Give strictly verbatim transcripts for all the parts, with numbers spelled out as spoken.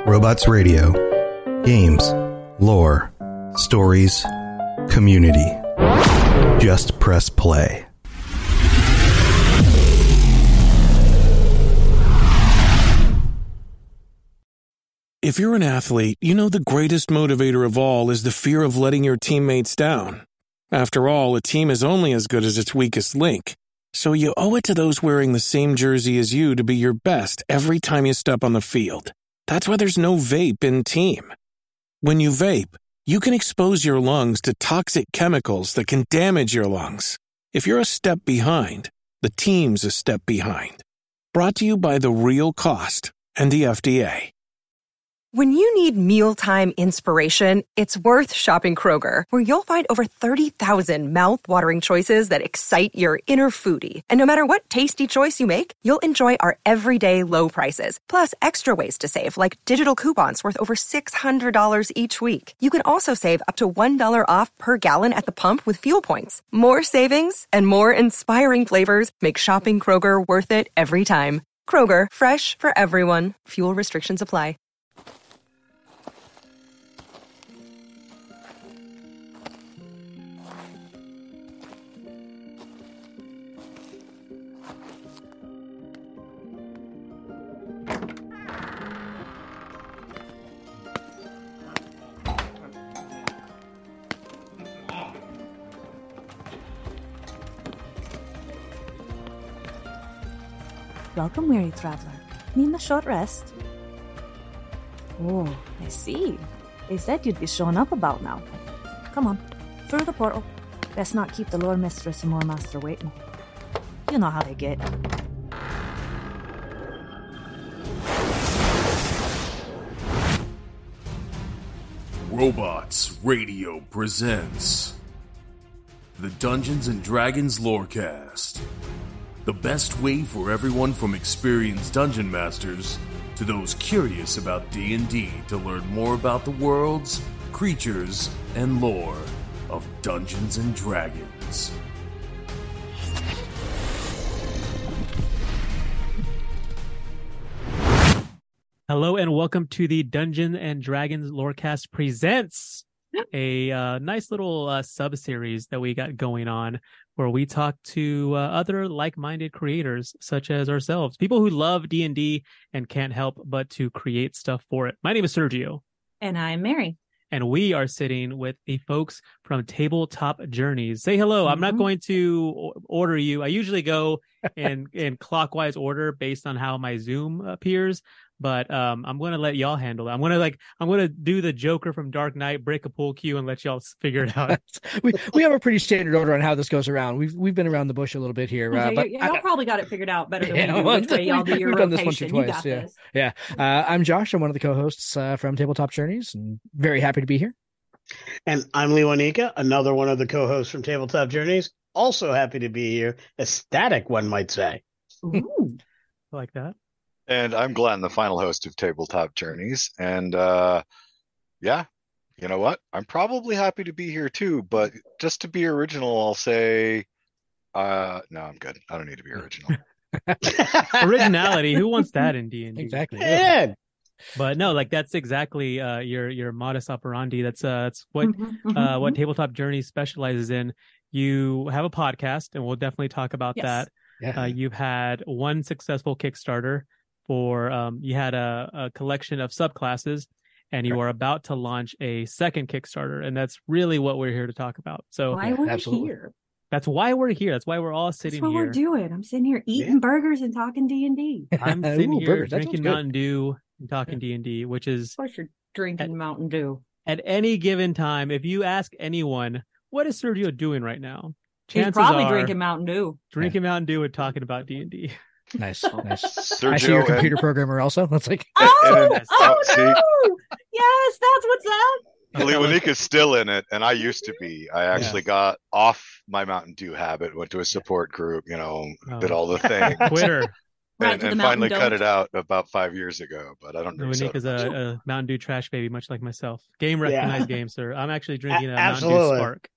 Robots Radio. Games, lore, stories, community. Just press play. If you're an athlete, you know the greatest motivator of all is the fear of letting your teammates down. After all, a team is only as good as its weakest link. So you owe it to those wearing the same jersey as you to be your best every time you step on the field. That's why there's no vape in team. When you vape, you can expose your lungs to toxic chemicals that can damage your lungs. If you're a step behind, the team's a step behind. Brought to you by The Real Cost and the F D A. When you need mealtime inspiration, it's worth shopping Kroger, where you'll find over thirty thousand mouth-watering choices that excite your inner foodie. And no matter what tasty choice you make, you'll enjoy our everyday low prices, plus extra ways to save, like digital coupons worth over six hundred dollars each week. You can also save up to one dollar off per gallon at the pump with fuel points. More savings and more inspiring flavors make shopping Kroger worth it every time. Kroger, fresh for everyone. Fuel restrictions apply. Welcome, weary traveler. Need a short rest? Oh, I see. They said you'd be showing up about now. Come on, through the portal. Best not keep the lore mistress and lore master waiting. You know how they get. Robots Radio presents the Dungeons and Dragons Lorecast. The best way for everyone from experienced dungeon masters to those curious about D and D to learn more about the worlds, creatures, and lore of Dungeons and Dragons. Hello and welcome to the Dungeons and Dragons Lorecast presents a uh, nice little uh, sub-series that we got going on where we talk to uh, other like-minded creators such as ourselves, people who love D and D and can't help but to create stuff for it. My name is Sergio. And I'm Mary. And we are sitting with the folks from Tabletop Journeys. Say hello. Mm-hmm. I'm not going to order you. I usually go in, in clockwise order based on how my Zoom appears. But um, I'm going to let y'all handle it. I'm going to like, I'm going to do the Joker from Dark Knight, break a pool cue, and let y'all figure it out. we we have a pretty standard order on how this goes around. We've we've been around the bush a little bit here, uh, yeah, but y'all I, probably got it figured out better than yeah, we do. well, Which way y'all do your we've rotation. done this once or twice. You got yeah, this. yeah. Uh, I'm Josh. I'm one of the co-hosts uh, from Tabletop Journeys, and very happy to be here. And I'm Lee Wanika, another one of the co-hosts from Tabletop Journeys. Also happy to be here. Ecstatic, one might say. Ooh. I like that. And I'm Glenn, the final host of Tabletop Journeys. And uh, yeah, you know what? I'm probably happy to be here too, but just to be original, I'll say, uh, no, I'm good. I don't need to be original. Originality, who wants that in D and D? Exactly. Yeah. But no, like that's exactly uh, your your modus operandi. That's uh, that's what uh, what Tabletop Journeys specializes in. You have a podcast, and we'll definitely talk about Yes. that. Yeah. Uh, you've had one successful Kickstarter for um, you had a, a collection of subclasses, and you are about to launch a second Kickstarter, and that's really what we're here to talk about. So Why Yeah, we're absolutely. here. that's why we're here. That's why we're all That's sitting what here. we're doing. I'm sitting here eating Yeah. burgers and talking D and D. Of I'm sitting Ooh, here burgers. That drinking sounds good. Mountain Dew and talking D and D, which is course you're drinking Mountain Dew. at any given time. If you ask anyone, what is Sergio doing right now? He's Chances probably are drinking Mountain Dew. drinking Mountain Dew and talking about D and D. Nice, nice. Sergio I see you're a and- computer programmer also. That's like, Oh, and- oh see, no! Yes, that's what's up. Lee Wanika's still in it, and I used to be. I actually got off my Mountain Dew habit, went to a support group, you know, Oh. did all the things, Quitter. Right and, to the and mountain finally cut don't. it out about five years ago. But I don't drink Nick soda is much. a, a Mountain Dew trash baby, much like myself. Game Yeah. recognized game, sir. I'm actually drinking a, A- Mountain Dew absolutely. Spark.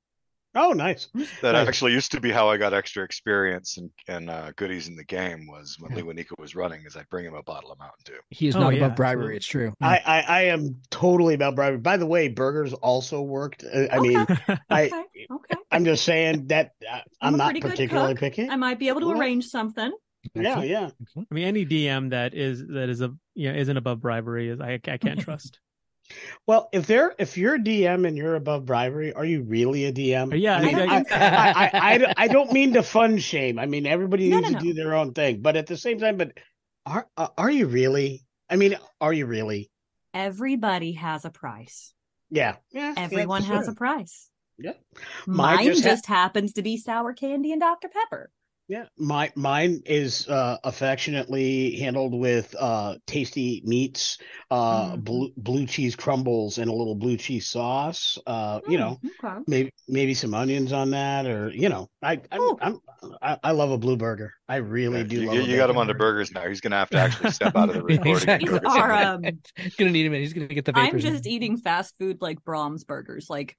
Oh, nice. That Nice. actually used to be how I got extra experience and, and uh, goodies in the game was when Lee Wanika was running, is I'd bring him a bottle of Mountain Dew. He is Oh, not yeah, above bribery. absolutely. It's true. I, I, I am totally about bribery. By the way, burgers also worked. Uh, I mean, I, Okay. Okay. I'm just saying that uh, I'm I'm a not pretty good particularly cook. picky. I might be able to Well, arrange something. Yeah, yeah. I mean, any D M that is that is a you know isn't above bribery is I I can't trust. Well, if they're if you're a D M and you're above bribery, are you really a D M? Yeah, I mean, I I, don't think I, I, I, I don't mean to fun shame. I mean, everybody No, needs no, to no. do their own thing, but at the same time, but are uh, are you really? I mean, are you really? Everybody has a price. Yeah, yeah. Everyone yeah, has sure. a price. Yeah. Mine Mine just just, ha- happens to be sour candy and Doctor Pepper. Yeah, my mine is uh, affectionately handled with uh, tasty meats, uh, Mhm. blue blue cheese crumbles, and a little blue cheese sauce. Uh, you know, Mm, okay. maybe maybe some onions on that, or you know, I I'm, Ooh. I'm I, I love a blue burger. I really Yeah, do you love. a you got him bacon onto burger. burgers now. He's going to have to actually step out of the recording. Exactly. and go These get are something. um Gonna need him. He's gonna get the I'm vapors. just eating fast food like Brahms burgers, like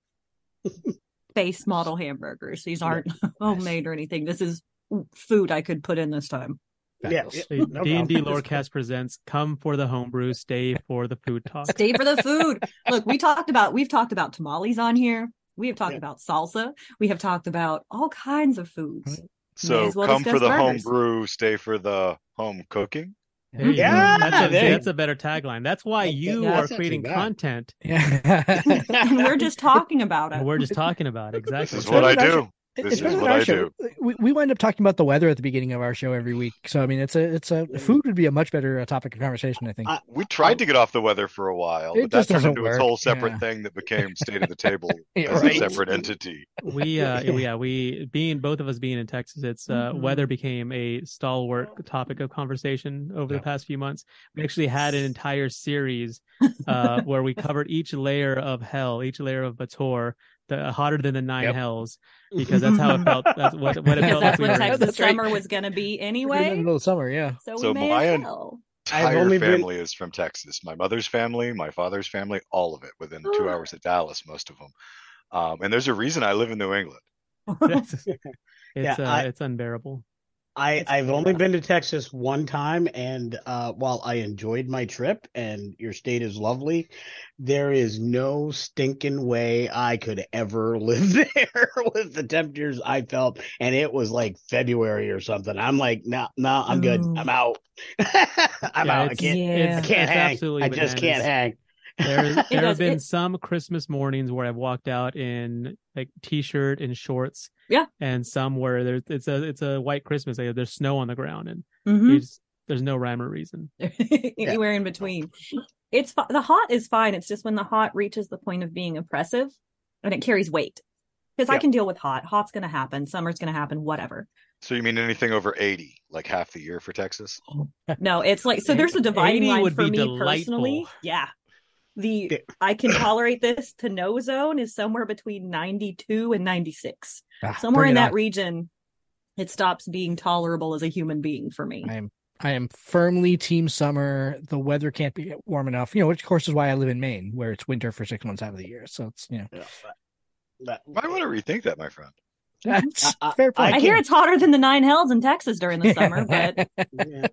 base model hamburgers. These aren't homemade or anything. This is food I could put in this time. Yeah, Fabulous. yeah, D no and D problem. Lorecast presents "Come for the Homebrew, Stay for the Food Talk." Stay for the food. Look, we talked about we've talked about tamales on here. We have talked Yeah. about salsa. We have talked about all kinds of foods. May So as well come for discuss the home burgers. brew, stay for the home cooking. There you go. Yeah, That's a, there you- that's a better tagline. That's why That- you that- are that's not too creating bad. content, Yeah. And we're just talking about and it. we're just talking about it. This exactly. is what I do. It's This is better than what our I show. do. We we wind up talking about the weather at the beginning of our show every week. So I mean, it's a it's a food would be a much better uh, topic of conversation. I think. I- We tried to get off the weather for a while, It but that just turned doesn't into work, its whole separate yeah. thing that became State of the Table Yeah, as right. a separate entity. We uh yeah we being both of us being in Texas, it's uh Mhm. weather became a stalwart topic of conversation over Yeah. the past few months. We actually had an entire series uh where we covered each layer of hell, each layer of Bator, the hotter than the nine Yep. hells, because that's how it felt. That's what, what it Because felt like that's we what were in. Texas That's right. summer was going to be We're in the anyway. middle of summer, yeah. So we So may my as en- well. I've Entire only been- family is from Texas. My mother's family, my father's family, all of it within two hours of Dallas, most of them. Um, and there's a reason I live in New England. Texas. It's Yeah, uh, I- it's unbearable. I, It's I've really only rough. been to Texas one time, and uh, while I enjoyed my trip and your state is lovely, there is no stinking way I could ever live there with the temperatures I felt, and it was like February or something. I'm like, no, no, I'm good. Ooh. I'm out. I'm Yeah, out. I it's- can't. Yeah. I can't it's hang. absolutely I just can't bananas. hang. There, there have does- been it- some Christmas mornings where I've walked out in like t-shirt and shorts. Yeah. And some where there's it's a it's a white Christmas. Like, there's snow on the ground, and Mhm. you just, there's no rhyme or reason. Anywhere in between. It's fi- the hot is fine. It's just when the hot reaches the point of being oppressive and it carries weight. Because I Yeah. can deal with hot. Hot's going to happen. Summer's going to happen. Whatever. So you mean anything over eighty, like half the year for Texas? No, it's like so. There's a dividing eighty line would for be me delightful. personally. Yeah, the Yeah. I can tolerate this to no zone is somewhere between ninety-two and ninety-six. Ah, Somewhere bring in it that on. region, it stops being tolerable as a human being for me. I am I am firmly team summer. The weather can't be warm enough. You know, which of course is why I live in Maine, where it's winter for six months out of the year. So it's you know Yeah, that- Might want to rethink that, my friend. that's I- I- fair point. I hear it's hotter than the nine hells in Texas during the summer, but yeah.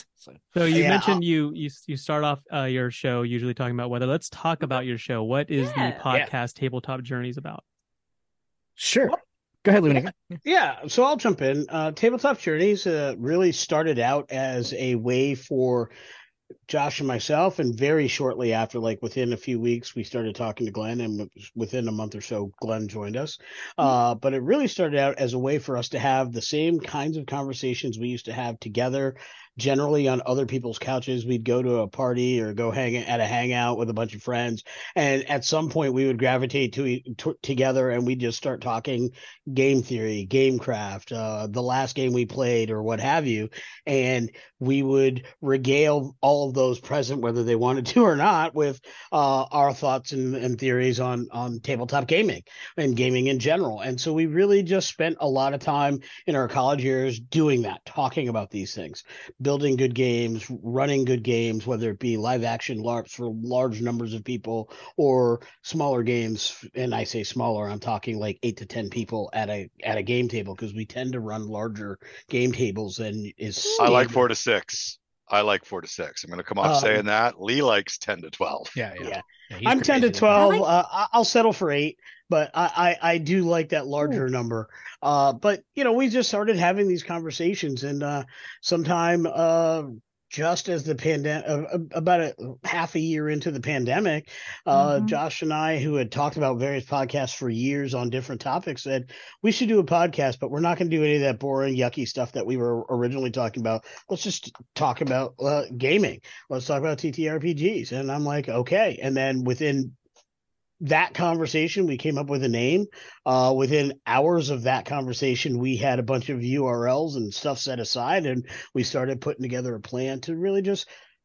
So you Yeah, mentioned you you you start off uh, your show usually talking about weather. Let's talk about your show. What is Yeah. the podcast Tabletop Journeys about? Sure. Go ahead, Lunica. Yeah, so I'll jump in. Uh, Tabletop Journeys uh, really started out as a way for Josh and myself, and very shortly after, like within a few weeks, we started talking to Glenn, and within a month or so, Glenn joined us. Uh, but it really started out as a way for us to have the same kinds of conversations we used to have together, generally on other people's couches. We'd go to a party or go hang at a hangout with a bunch of friends, and at some point we would gravitate to, e- to together, and we'd just start talking game theory, gamecraft, uh, the last game we played, or what have you, and we would regale all of those present, whether they wanted to or not, with uh, our thoughts and, and theories on on tabletop gaming and gaming in general. And so we really just spent a lot of time in our college years doing that, talking about these things, building good games, running good games, whether it be live action LARPs for large numbers of people or smaller games. And I say smaller, I'm talking like eight to ten people at a at a game table, because we tend to run larger game tables than is. I like four to six. I like four to six. I'm going to come off Um, saying that. Lee likes ten to twelve. Yeah, yeah. Yeah. Yeah, he's I'm ten to crazy. twelve. I like- Uh, I- I'll settle for eight, but I, I, I do like that larger number. Uh, but you know, we just started having these conversations, and uh, sometime uh, just as the pandemic, uh, about a half a year into the pandemic, uh, Mhm. Josh and I, who had talked about various podcasts for years on different topics, said we should do a podcast, but we're not going to do any of that boring, yucky stuff that we were originally talking about. Let's just talk about uh, gaming. Let's talk about T T R P Gs. And I'm like, okay. And then within that conversation, we came up with a name. Uh, within hours of that conversation, we had a bunch of U R Ls and stuff set aside, and we started putting together a plan to really just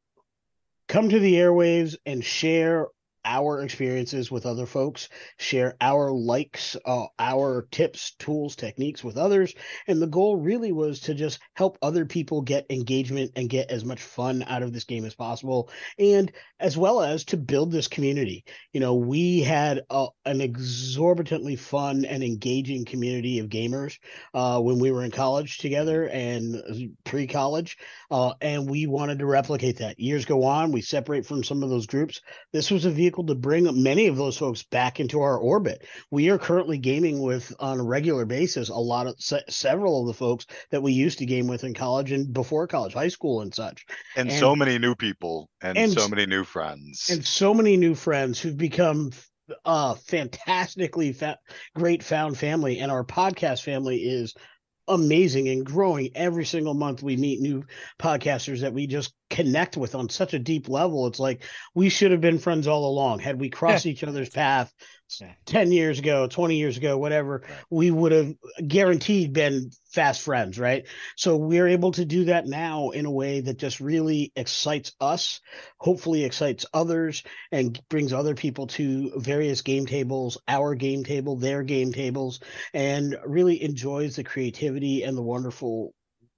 come to the airwaves and share our experiences with other folks, share our likes, uh, our tips, tools, techniques with others. And the goal really was to just help other people get engagement and get as much fun out of this game as possible, and as well as to build this community. You know, we had a, an exorbitantly fun and engaging community of gamers uh, when we were in college together and pre-college, uh, and we wanted to replicate that. Years go on, we separate from some of those groups. This was a vehicle to bring many of those folks back into our orbit. We are currently gaming with, on a regular basis, a lot of se- several of the folks that we used to game with in college and before college, high school and such. And, And- so many new people and, and- so many new friends. And so many new friends who've become uh fantastically fa- great found family. And our podcast family is amazing and growing. Every single month we meet new podcasters that we just connect with on such a deep level. It's like we should have been friends all along. Had we crossed each other's path ten years ago, twenty years ago, whatever, we would have guaranteed been fast friends, right? So we're able to do that now in a way that just really excites us, hopefully excites others, and brings other people to various game tables, our game table, their game tables, and really enjoys the creativity and the wonderfulness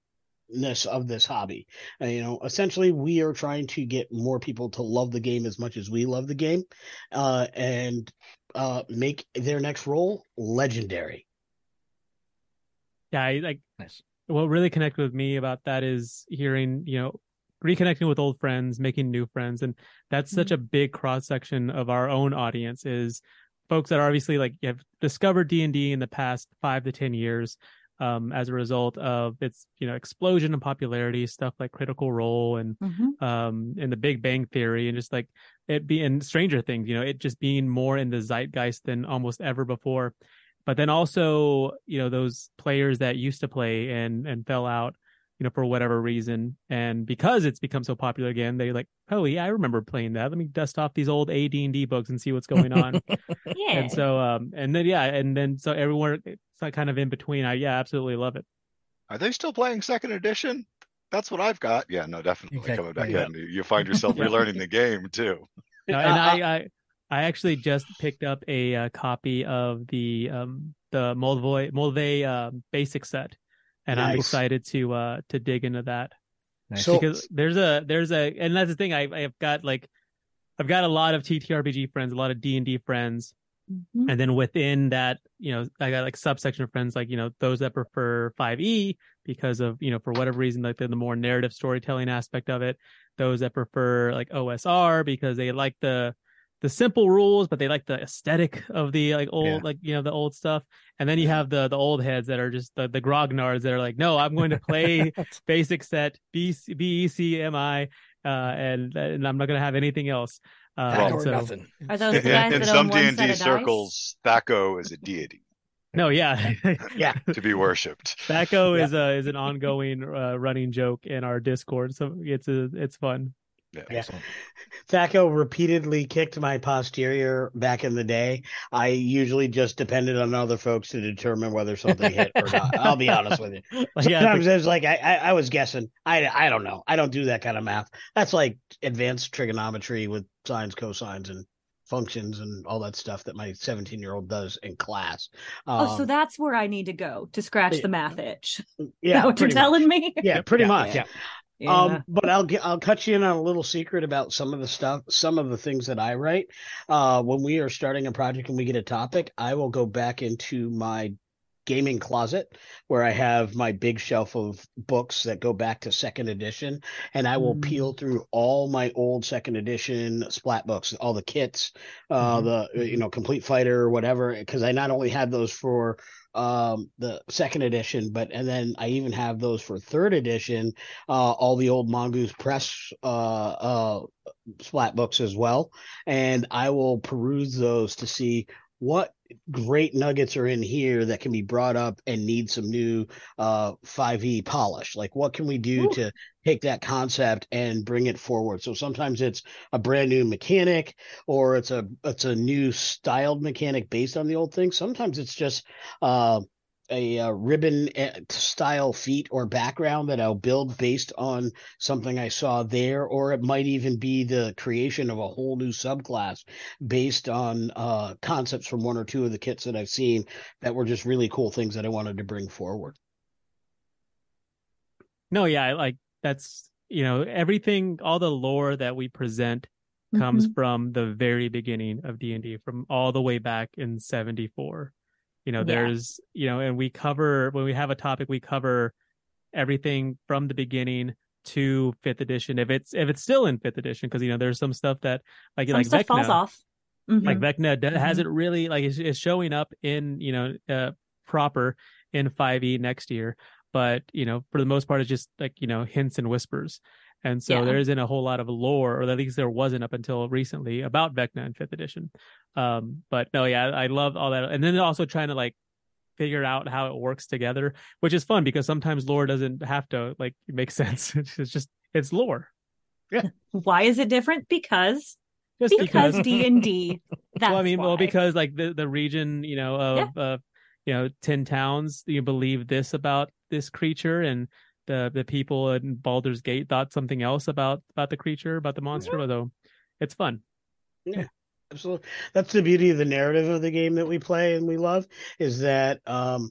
of this hobby. Uh, you know, essentially, we are trying to get more people to love the game as much as we love the game, uh, and uh, make their next role legendary. Yeah, I, like Nice. what really connected with me about that is hearing, you know, reconnecting with old friends, making new friends. And that's such a big cross section of our own audience, is folks that are obviously like have discovered D and D in the past five to ten years um, as a result of its, you know, explosion in popularity, stuff like Critical Role and Mhm. um and the Big Bang Theory, and just like it being Stranger Things, you know, it just being more in the zeitgeist than almost ever before. But then also, you know, those players that used to play and and fell out, you know, for whatever reason, and because it's become so popular again, they like, oh yeah, I remember playing that. Let me dust off these old A D and D books and see what's going on. Yeah. And so, um, and then yeah, and then so everywhere, it's like kind of in between. I yeah, absolutely love it. Are they still playing second edition? That's what I've got. Yeah, no, definitely Okay. coming back Yeah. in. You find yourself Yeah. relearning the game too. No, and I, I, I actually just picked up a, uh copy of the um the Moldvoy Moldvay uh, basic set, and I'm Nice. excited to uh to dig into that. Nice. So- Because there's a there's a and that's the thing, I I've got like I've got a lot of T T R P G friends, a lot of D and D friends, Mhm. and then within that, you know, I got like subsection of friends, like, you know, those that prefer five E because of, you know, for whatever reason, like the, the more narrative storytelling aspect of it. Those that prefer like O S R because they like the the simple rules, but they like the aesthetic of the like old, Yeah. like, you know, the old stuff. And then you have the the old heads that are just the, the grognards that are like, no, I'm going to play basic set B C, B E C M I, uh, and and I'm not going to have anything else. Uh, Back and or so- nothing. Are those the In, guys in that some own one D and set D of dice? circles, Thaco is a deity No, yeah, Yeah. to be worshipped. Thaco is a is an ongoing uh, running joke in our Discord, so it's a, it's fun. Yeah. Yeah. Excellent. Thaco repeatedly kicked my posterior back in the day. I usually just depended on other folks to determine whether something hit or not. I'll be honest with you. Like, yeah, Sometimes it's like I, I, I was guessing. I, I don't know. I don't do that kind of math. That's like advanced trigonometry with sines, cosines, and functions and all that stuff that my seventeen year old does in class. Um, Oh, so that's where I need to go to scratch yeah. the math itch. Is yeah, that what you're pretty telling much. me? Yeah, pretty Yeah, much. yeah. Yeah. Um, but I'll get, I'll cut you in on a little secret about some of the stuff, some of the things that I write. Uh, when we are starting a project and we get a topic, I will go back into my gaming closet where I have my big shelf of books that go back to second edition, and I will Mm. peel through all my old second edition Splat books, all the kits, uh, Mm-hmm. the you know Complete Fighter or whatever, because I not only had those for um the second edition, but and then I even have those for third edition, uh all the old Mongoose Press uh uh Splat books as well, and I will peruse those to see what great nuggets are in here that can be brought up and need some new uh five E polish. Like, what can we do Ooh. to take that concept and bring it forward? So sometimes it's a brand new mechanic, or it's a it's a new styled mechanic based on the old thing. Sometimes it's just uh a, uh ribbon style feat or background that I'll build based on something I saw there, or it might even be the creation of a whole new subclass based on uh, concepts from one or two of the kits that I've seen that were just really cool things that I wanted to bring forward. No, yeah, I like that's you know everything, all the lore that we present comes Mhm. from the very beginning of D and D, from all the way back in seventy-four. You know, Yeah. there's you know, and we cover when we have a topic, we cover everything from the beginning to fifth edition. If it's if it's still in fifth edition, because you know there's some stuff that like Some like stuff Vecna, falls off. Mhm. like Vecna d- Mhm. hasn't really like is, is showing up in you know uh, proper in five E next year, but you know for the most part it's just like you know hints and whispers, and so Yeah. there isn't a whole lot of lore, or at least there wasn't up until recently, about Vecna in fifth edition. Um, but no, yeah, I love all that, and then also trying to like figure out how it works together, which is fun because sometimes lore doesn't have to like make sense. It's just it's lore. Why is it different? Because Just because because. D and D. That's well, I mean, why. well, because like the, the region, you know, of uh, you know, ten towns, you believe this about this creature, and the the people in Baldur's Gate thought something else about about the creature, about the monster. Although it's fun. Yeah, absolutely. That's the beauty of the narrative of the game that we play and we love, is that um,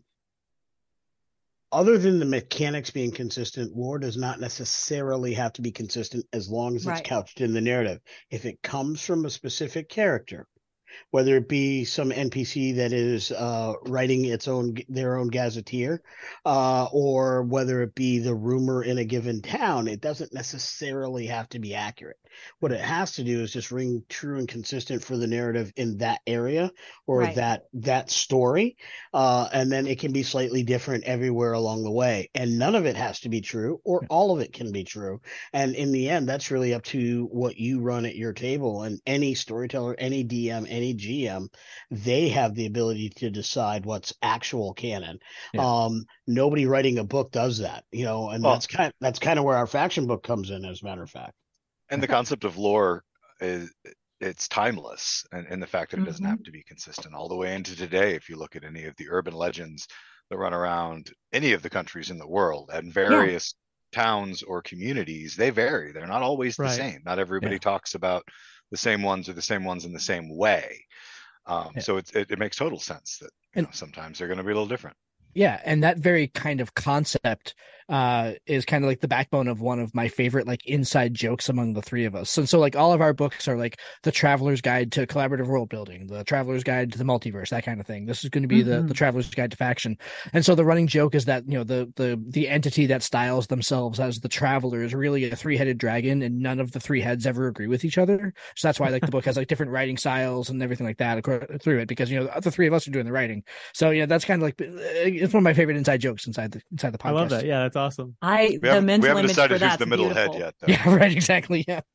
other than the mechanics being consistent, lore does not necessarily have to be consistent as long as it's Right. couched in the narrative. If it comes from a specific character, whether it be some N P C that is uh, writing its own their own gazetteer, uh, or whether it be the rumor in a given town, it doesn't necessarily have to be accurate. What it has to do is just ring true and consistent for the narrative in that area or Right. that that story, uh, and then it can be slightly different everywhere along the way. And none of it has to be true, or all of it can be true. And in the end, that's really up to what you run at your table. And any storyteller, any D M, any G M, they have the ability to decide what's actual canon. Yeah. Um, nobody writing a book does that, you know, and Well- that's kind that's kind of where our faction book comes in, as a matter of fact. And the concept of lore is it's timeless, and, and the fact that it doesn't Mhm. have to be consistent all the way into today. If you look at any of the urban legends that run around any of the countries in the world and various towns or communities, they vary. They're not always the Right. same. Not everybody Yeah. talks about the same ones or the same ones in the same way. Um, Yeah. So it, it it makes total sense that you And- know, sometimes they're going to be a little different. Yeah, and that very kind of concept uh, is kind of like the backbone of one of my favorite like inside jokes among the three of us. And so like all of our books are like the Traveler's Guide to Collaborative World Building, the Traveler's Guide to the Multiverse, that kind of thing. This is going to be the Mhm. the Traveler's Guide to Faction. And so the running joke is that, you know, the the the entity that styles themselves as the Traveler is really a three-headed dragon, and none of the three heads ever agree with each other. So that's why like the book has like different writing styles and everything like that acro- through it, because you know the three of us are doing the writing. So yeah, that's kind of like it's one of my favorite inside jokes inside the inside the podcast. I love that. Yeah, that's awesome. I We the haven't, mental we haven't image decided for who's that's the middle beautiful. head yet, though. Yeah, right. Exactly. Yeah.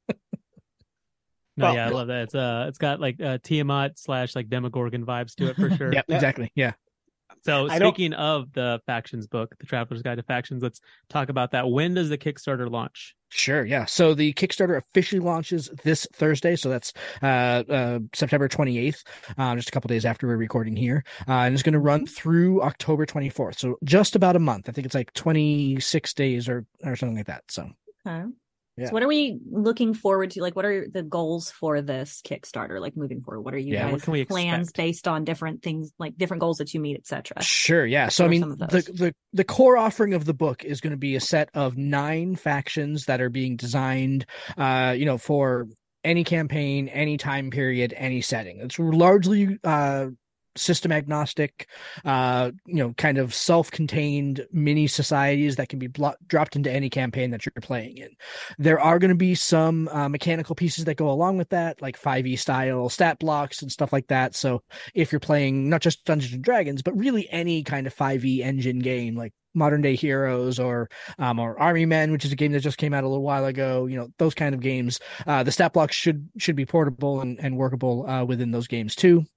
No, Well- yeah, I love that. It's uh, it's got like uh, Tiamat slash like Demogorgon vibes to it for sure. Yep. Exactly. Yeah. So I don't- speaking of the factions book, the Traveler's Guide to Factions, let's talk about that. When does the Kickstarter launch? Sure. Yeah. So the Kickstarter officially launches this Thursday. So that's uh, uh, September twenty-eighth, um, just a couple days after we're recording here. Uh, and it's going to run through October twenty-fourth. So just about a month. I think it's like twenty-six days or, or something like that. So Okay. Yeah. So what are we looking forward to? Like, what are the goals for this Kickstarter? Like moving forward, what are you Yeah, guys what can we plans expect? based on different things, like different goals that you meet, et cetera? Sure, yeah. So What I are mean, some of the those? the the core offering of the book is going to be a set of nine factions that are being designed, uh, you know, for any campaign, any time period, any setting. It's largely uh system agnostic, uh, you know, kind of self-contained mini societies that can be blo- dropped into any campaign that you're playing in. There are going to be some uh, mechanical pieces that go along with that, like five E style stat blocks and stuff like that. So if you're playing not just Dungeons and Dragons, but really any kind of five E engine game, like Modern Day Heroes or um, or Army Men, which is a game that just came out a little while ago, you know, those kind of games, uh, the stat blocks should should be portable and, and workable uh, within those games too.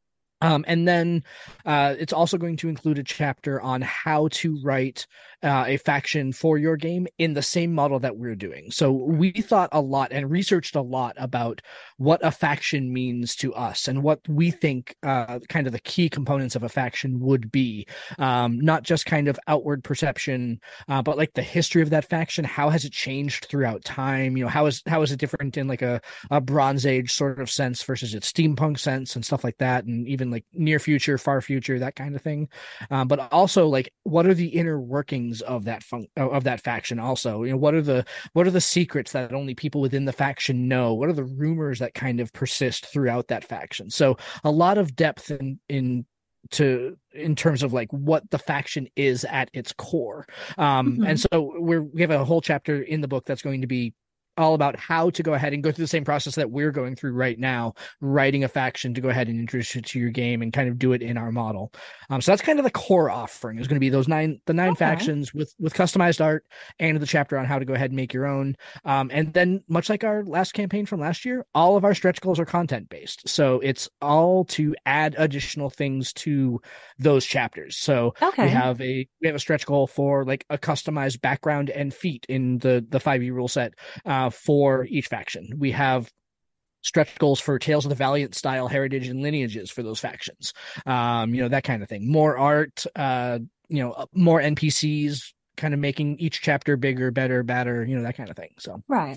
Um, and then uh, it's also going to include a chapter on how to write uh, a faction for your game in the same model that we're doing. So we thought a lot and researched a lot about what a faction means to us and what we think uh, kind of the key components of a faction would be. Um, not just kind of outward perception, uh, but like the history of that faction. How has it changed throughout time? You know, how is how is it different in like a, a Bronze Age sort of sense versus its steampunk sense and stuff like that, and even like near future, far future, that kind of thing. Um, but also like, what are the inner workings of that fun- of that faction? Also, you know, what are the what are the secrets that only people within the faction know? What are the rumors that kind of persist throughout that faction? So a lot of depth in in to in terms of like what the faction is at its core. Um, Mhm. and so we're we have a whole chapter in the book that's going to be all about how to go ahead and go through the same process that we're going through right now, writing a faction to go ahead and introduce it to your game and kind of do it in our model. Um, so that's kind of the core offering is going to be those nine, the nine Okay. factions with, with customized art and the chapter on how to go ahead and make your own. Um, and then much like our last campaign from last year, all of our stretch goals are content based. So it's all to add additional things to those chapters. So Okay. we have a, we have a stretch goal for like a customized background and feat in the, the five E rule set. Uh, for each faction. We have stretch goals for Tales of the Valiant style heritage and lineages for those factions. Um, you know, that kind of thing. More art, uh, you know, more N P Cs, kind of making each chapter bigger, better, better, you know, that kind of thing. So, Right.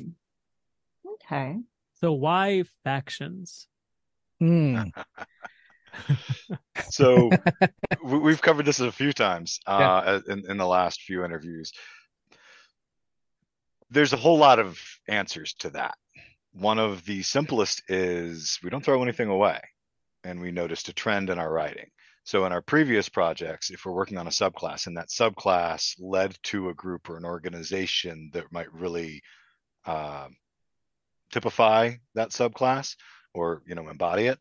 Okay. So why factions? hmm. So we- we've covered this a few times Yeah. uh, in, in the last few interviews. There's a whole lot of answers to that. One of the simplest is we don't throw anything away, and we noticed a trend in our writing. So in our previous projects, if we're working on a subclass and that subclass led to a group or an organization that might really uh, typify that subclass or, you know, embody it,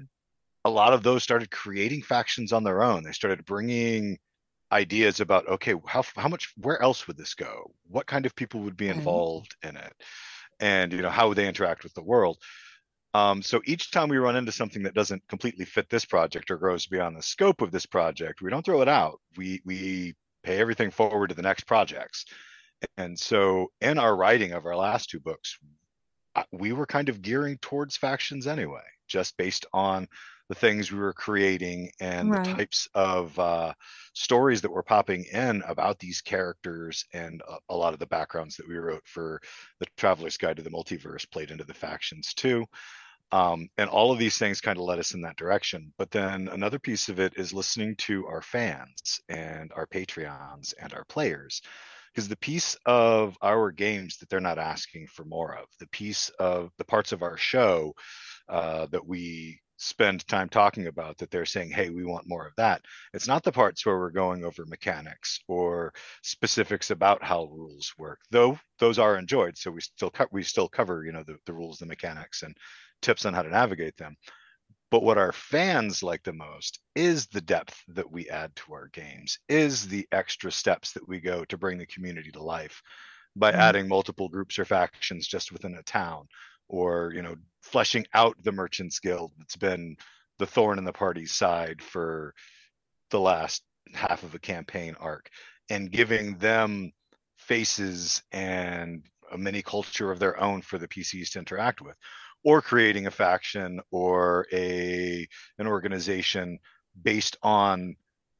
a lot of those started creating factions on their own. They started bringing ideas about, okay, how how much, where else would this go? What kind of people would be Okay. involved in it? And, you know, how would they interact with the world? Um, so each time we run into something that doesn't completely fit this project or goes beyond the scope of this project, we don't throw it out. We we pay everything forward to the next projects. And so in our writing of our last two books, uh, we were kind of gearing towards factions anyway, just based on the things we were creating and the Right. types of uh, stories that were popping in about these characters, and a, a lot of the backgrounds that we wrote for the Traveler's Guide to the Multiverse played into the factions too. Um, and all of these things kind of led us in that direction. But then another piece of it is listening to our fans and our Patreons and our players. Because the piece of our games that they're not asking for more of, the piece of the parts of our show uh, that we spend time talking about that they're saying, hey, we want more of that. It's not the parts where we're going over mechanics or specifics about how rules work, though those are enjoyed. So we still co- we still cover, you know, the, the rules, the mechanics, and tips on how to navigate them. But what our fans like the most is the depth that we add to our games, is the extra steps that we go to bring the community to life by Mhm. adding multiple groups or factions just within a town, or, you know, fleshing out the Merchants Guild that's been the thorn in the party's side for the last half of a campaign arc, and giving them faces and a mini culture of their own for the P Cs to interact with, or creating a faction or a an organization based on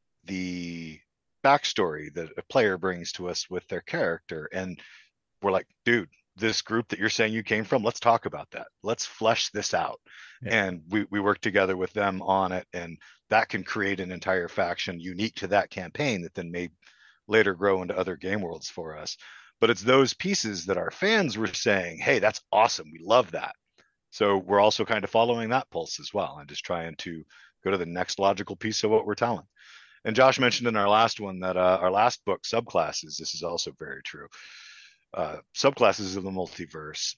the backstory that a player brings to us with their character. And we're like, dude, this group that you're saying you came from, let's talk about that. Let's flesh this out. Yeah. And we, we work together with them on it. And that can create an entire faction unique to that campaign that then may later grow into other game worlds for us. But it's those pieces that our fans were saying, hey, that's awesome. We love that. So we're also kind of following that pulse as well and just trying to go to the next logical piece of what we're telling. And Josh mentioned in our last one that uh, our last book, Subclasses, this is also very true. Uh, subclasses of the multiverse.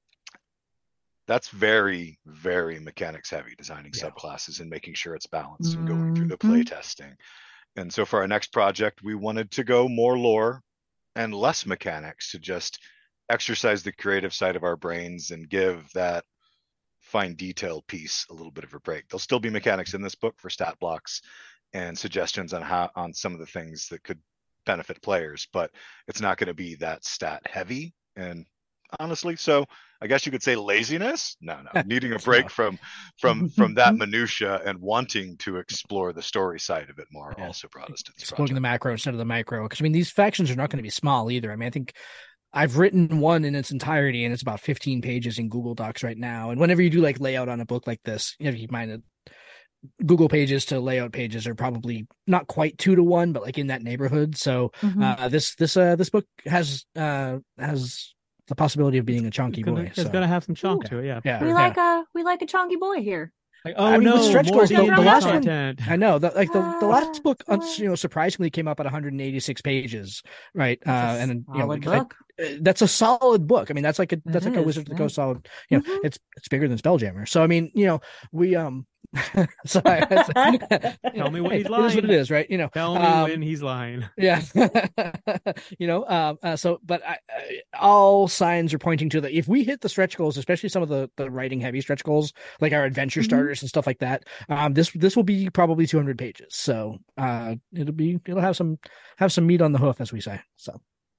That's very, very mechanics heavy, designing yeah. subclasses and making sure it's balanced mm-hmm. and going through the play testing. And so for our next project, we wanted to go more lore and less mechanics to just exercise the creative side of our brains and give that fine detail piece a little bit of a break. There'll still be mechanics in this book for stat blocks and suggestions on how on some of the things that could benefit players, but it's not going to be that stat heavy. And honestly, so I guess you could say laziness. No, no, needing a break from from from that minutia and wanting to explore the story side of it more yeah. also brought us to this exploring project. The macro instead of the micro. Because I mean, these factions are not going to be small either. I mean, I think I've written one in its entirety, and it's about fifteen pages in Google Docs right now. And whenever you do like layout on a book like this, you know, keep in mind that Google pages to layout pages are probably not quite two to one, but like in that neighborhood. So mm-hmm. uh, this this uh, this book has uh, has the possibility of being a chunky it's gonna, boy. It's so. gonna have some chunk Ooh. to it, yeah. yeah. We yeah. like a we like a chunky boy here. Like, oh I mean, no, with stretch goals, the, the last content. one. I know that, like the, the last book, you know, surprisingly came up at one hundred eighty-six pages, right? Uh, and you know, like, book. I, that's a solid book. I mean, that's like a that's it like is, a Wizards of the Coast solid. You know, mm-hmm. it's it's bigger than Spelljammer. So I mean, you know, we um. Sorry, tell me when he's lying. It is what it is, right? You know, tell me um, when he's lying. Yeah, you know. Um, uh, so, but I, I, all signs are pointing to that. If we hit the stretch goals, especially some of the the writing heavy stretch goals, like our adventure mm-hmm. starters and stuff like that, um, this this will be probably two hundred pages. So, uh, it'll be it'll have some have some meat on the hoof, as we say. So.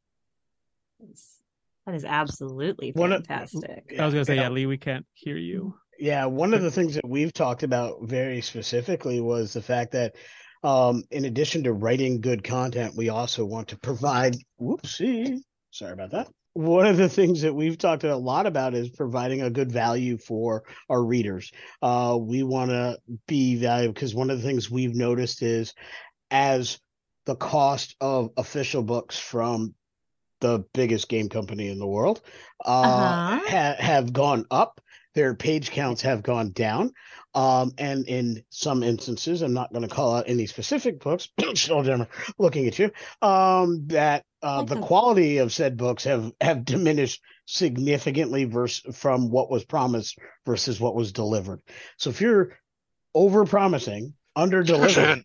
That is absolutely fantastic. Of, I was gonna say, yeah, Lee, we can't hear you. Yeah, one of the things that we've talked about very specifically was the fact that um, in addition to writing good content, we also want to provide, whoopsie, sorry about that. One of the things that we've talked a lot about is providing a good value for our readers. Uh, we want to be valuable because one of the things we've noticed is as the cost of official books from the biggest game company in the world uh, uh-huh. ha- have gone up. Their page counts have gone down. Um, and in some instances, I'm not going to call out any specific books, looking at you, um, that uh, the quality of said books have, have diminished significantly versus from what was promised versus what was delivered. So if you're over promising, under delivering,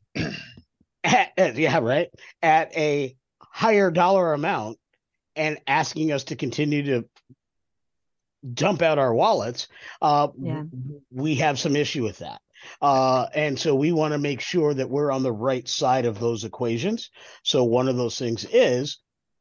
yeah, right, at a higher dollar amount and asking us to continue to dump out our wallets, uh, yeah. we have some issue with that. Uh, and so we want to make sure that we're on the right side of those equations. So one of those things is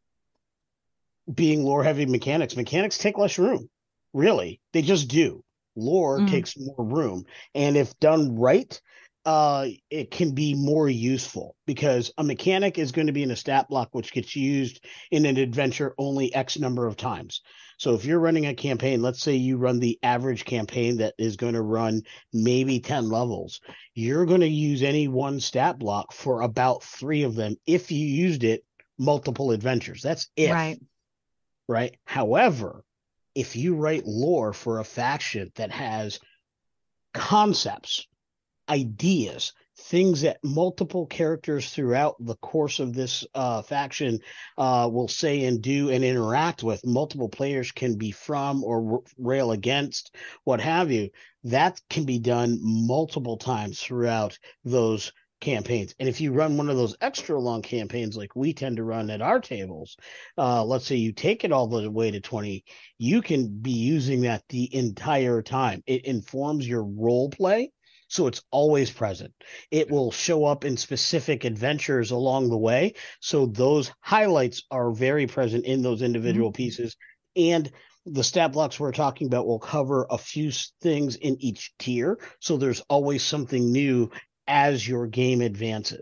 being lore heavy mechanics. Mechanics take less room, really. They just do. Lore mm. takes more room. And if done right, uh, it can be more useful because a mechanic is going to be in a stat block, which gets used in an adventure only X number of times. So if you're running a campaign, let's say you run the average campaign that is going to run maybe ten levels, you're going to use any one stat block for about three of them if you used it multiple adventures. That's if, right? Right. However, if you write lore for a faction that has concepts, ideas, things that multiple characters throughout the course of this uh, faction uh, will say and do and interact with, multiple players can be from or r- rail against, what have you, that can be done multiple times throughout those campaigns. And if you run one of those extra long campaigns like we tend to run at our tables, uh, let's say you take it all the way to twenty, you can be using that the entire time. It informs your role play. So it's always present. It will show up in specific adventures along the way. So those highlights are very present in those individual mm-hmm. pieces. And the stat blocks we're talking about will cover a few things in each tier. So there's always something new as your game advances.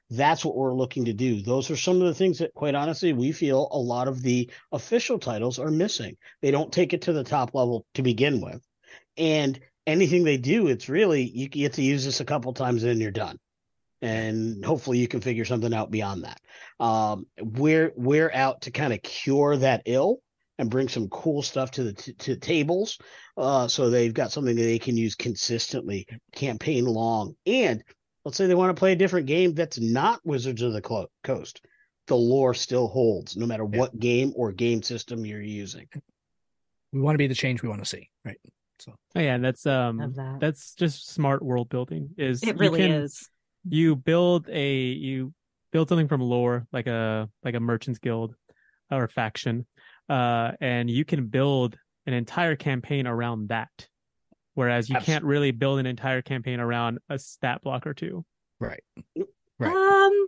That's what we're looking to do. Those are some of the things that, quite honestly, we feel a lot of the official titles are missing. They don't take it to the top level to begin with. And anything they do, it's really, you get to use this a couple times and you're done. And hopefully you can figure something out beyond that. Um, we're, we're out to kind of cure that ill and bring some cool stuff to the t- to tables. Uh, so they've got something that they can use consistently, campaign long. And let's say they want to play a different game that's not Wizards of the Clo- Coast. The lore still holds, no matter Yeah. what game or game system you're using. We want to be the change we want to see, right? So Oh, yeah, and that's um Love that. that's just smart world building. Is It you really can- is. You build a you build something from lore, like a like a merchant's guild or faction, uh, and you can build an entire campaign around that. Whereas you can't really build an entire campaign around a stat block or two. right, right. Um,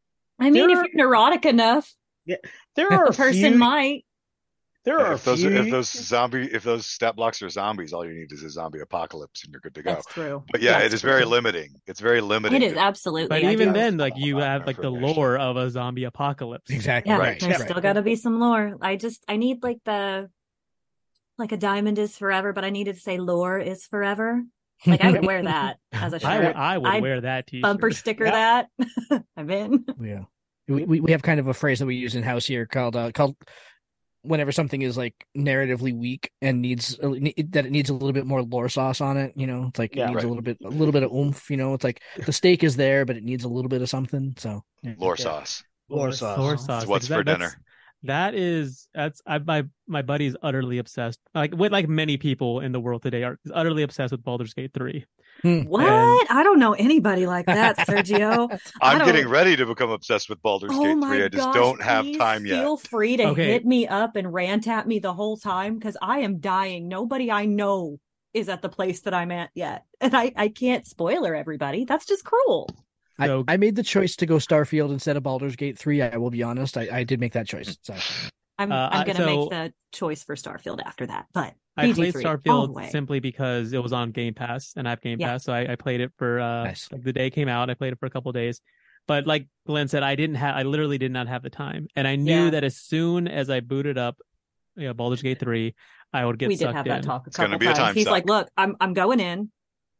I mean, There if you're neurotic enough, There are a a person few, might. there are a If those few, if those zombie if those stat blocks are zombies, all you need is a zombie apocalypse and you're good to go. That's true. But yeah, That's it is very true. limiting. It's very limiting. It is absolutely. But I even do- then, like you have Not like the from there. lore of a zombie apocalypse. Exactly. yeah, Right, there's right. still got to be some lore. I just, I need like the, like a diamond is forever, but I needed to say lore is forever. Like I would wear that as a I, w- shirt. I would I'd wear that t-shirt. Bumper sticker Yeah. that. I'm in. Yeah, we, we we have kind of a phrase that we use in house here called uh, called whenever something is like narratively weak and needs uh, ne- that it needs a little bit more lore sauce on it. You know, it's like Yeah, it needs right. a little bit a little bit of oomph. You know, it's like the steak is there, but it needs a little bit of something. So yeah. Lore Yeah. sauce. Lore sauce. Lore It's sauce. what's Like, for that- dinner. that's- That is that's I my my buddy's utterly obsessed. Like with like many people in the world today are utterly obsessed with Baldur's Gate three. What? I don't know anybody like that, Sergio. I I'm don't- getting ready to become obsessed with Baldur's Oh Gate my three. I just gosh, don't have please time yet. Feel free to Okay. hit me up and rant at me the whole time because I am dying. Nobody I know is at the place that I'm at yet. And I, I can't spoiler everybody. That's just cruel. So I, I made the choice to go Starfield instead of Baldur's Gate three. I will be honest. I, I did make that choice. So I'm Uh, I- I'm gonna so- make the choice for Starfield after that. But I B G played three, all the Starfield way. simply because it was on Game Pass and I have Game Yeah. Pass, so I, I played it for uh Nice. like the day it came out. I played it for a couple of days. But like Glenn said, I didn't have I literally did not have the time. And I knew Yeah. that as soon as I booted up you know, Baldur's Gate three, I would get we did sucked have in. that talk a It's gonna couple be a times. time He's suck. like, "Look, I'm I'm going in."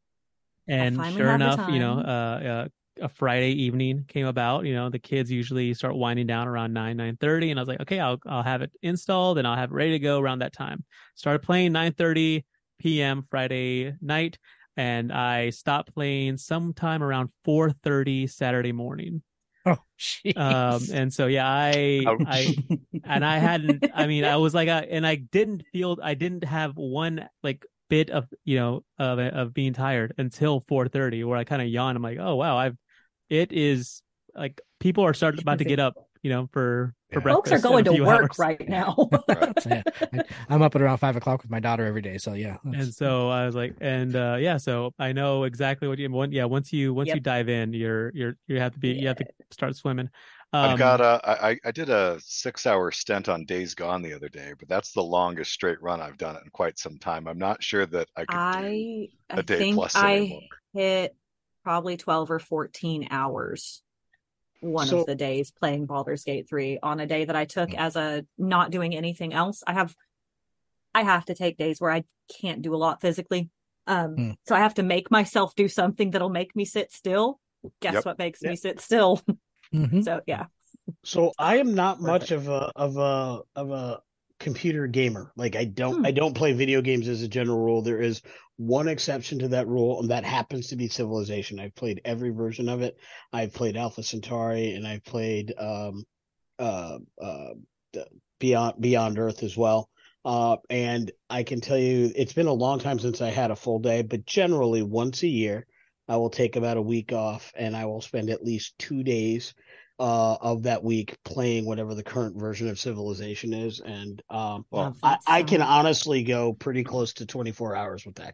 And finally sure had the enough, you know, uh, time. uh, a Friday evening came about. You know, the kids usually start winding down around nine nine thirty, and I was like, okay, I'll I'll have it installed and I'll have it ready to go around that time. Started playing nine thirty p.m. Friday night, and I stopped playing sometime around four thirty Saturday morning. oh, jeez. Um, and so yeah, I Ouch. I and I hadn't. I mean, I was like, I, and I didn't feel. I didn't have one like bit of you know of of being tired until four thirty, where I kind of yawned. I'm like, oh wow, I've. It is like people are starting about to get up, you know, for for Yeah. breakfast. Folks are in going a to few work hours. right now. So, yeah, I, I'm up at around five o'clock with my daughter every day. So yeah, that's- And so I was like, and uh yeah, so I know exactly what you want. Yeah, once you once Yep. you dive in, you're you're you have to be you have to start swimming. Um, I've got a, I, I did a six hour stint on Days Gone the other day, but that's the longest straight run I've done it in quite some time. I'm not sure that I could do I a I day think plus I anymore. hit probably twelve or fourteen hours one So- of the days playing Baldur's Gate three on a day that I took as a not doing anything else. I have I have to take days where I can't do a lot physically. Um Hmm. so I have to make myself do something that'll make me sit still. Guess Yep. what makes Yep. me sit still? Mhm. So yeah. So I am not much Perfect. of a of a of a computer gamer. Like I don't Hmm. I don't play video games as a general rule. There is one exception to that rule, and that happens to be Civilization. I've played every version of it. I've played Alpha Centauri, and I've played um uh uh the Beyond Beyond Earth as well. Uh, and I can tell you, it's been a long time since I had a full day, but generally once a year, I will take about a week off, and I will spend at least two days uh, of that week playing whatever the current version of Civilization is. And um, Well, Love I, that I so can much. honestly go pretty close to twenty-four hours with that game.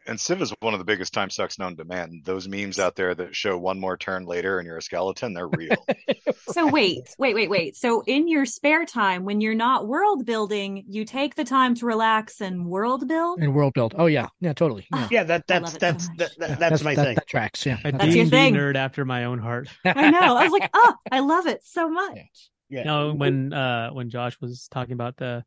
And Civ is one of the biggest time sucks known to man. Those memes out there that show one more turn later and you're a skeleton, they're real. So wait, wait, wait, wait. So in your spare time, when you're not world building, you take the time to relax and world build? And world build. Oh yeah, yeah, totally. Yeah, yeah that I that's love it that's so much. that, that, Yeah, that's my that, thing. That tracks. Yeah, A That's D your and D thing. nerd after my own heart. I know. I was like, oh, I love it so much. Yeah. Yeah. No, when uh when Josh was talking about the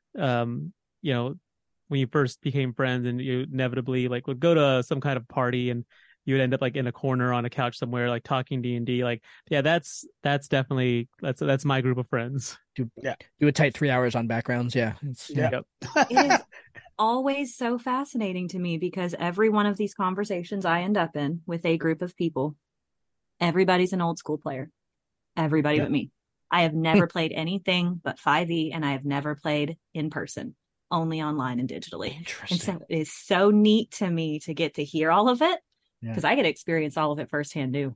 um you know when you first became friends and you inevitably like would go to some kind of party and you would end up like in a corner on a couch somewhere like talking D and D, like yeah, that's that's definitely that's that's my group of friends. Do, Yeah. do a tight three hours on backgrounds. Yeah. It's, Yeah. Yep. It is always so fascinating to me because every one of these conversations I end up in with a group of people, everybody's an old school player. Everybody Yeah. but me. I have never played anything but five E, and I have never played in person, only online and digitally. And Interesting. so it is so neat to me to get to hear all of it Yeah. because I get to experience all of it firsthand too.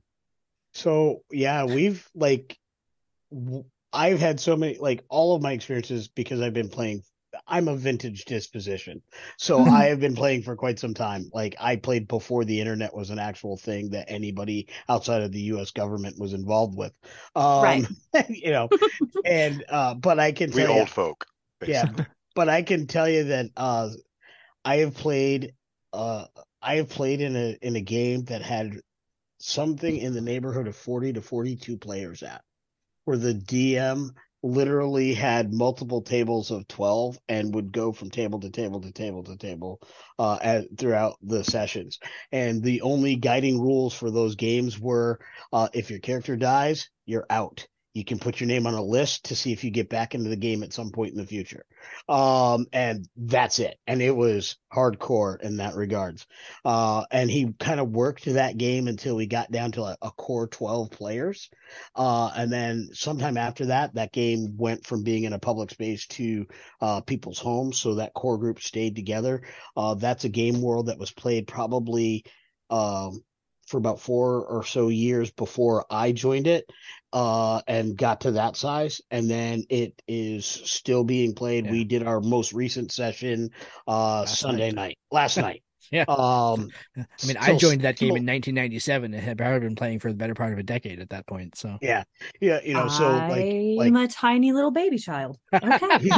So yeah, we've like, w- I've had so many, like all of my experiences because I've been playing. I'm a vintage disposition, so I have been playing for quite some time. Like I played before the internet was an actual thing that anybody outside of the U S government was involved with. Um, Right. You know, and uh, but I can We tell you, old folk. yeah, basically. but I can tell you that uh, I have played uh, I have played in a in a game that had something in the neighborhood of forty to forty-two players at, where the D M literally had multiple tables of twelve and would go from table to table to table to table uh, at, throughout the sessions. And the only guiding rules for those games were uh, if your character dies, you're out. You can put your name on a list to see if you get back into the game at some point in the future. Um, and that's it. And it was hardcore in that regards. Uh, and he kind of worked that game until we got down to a, a core twelve players. Uh, and then sometime after that, that game went from being in a public space to uh, people's homes. So that core group stayed together. Uh, that's a game world that was played probably um, for about four or so years before I joined it. Uh, and got to that size, and then it is still being played. Yeah. We did our most recent session uh Last Sunday night. night, last night. Yeah. Um, I mean, I still- joined that game still- in nineteen ninety-seven and had probably been playing for the better part of a decade at that point. So yeah, yeah, you know, so like, I'm like, a tiny little baby child. Okay.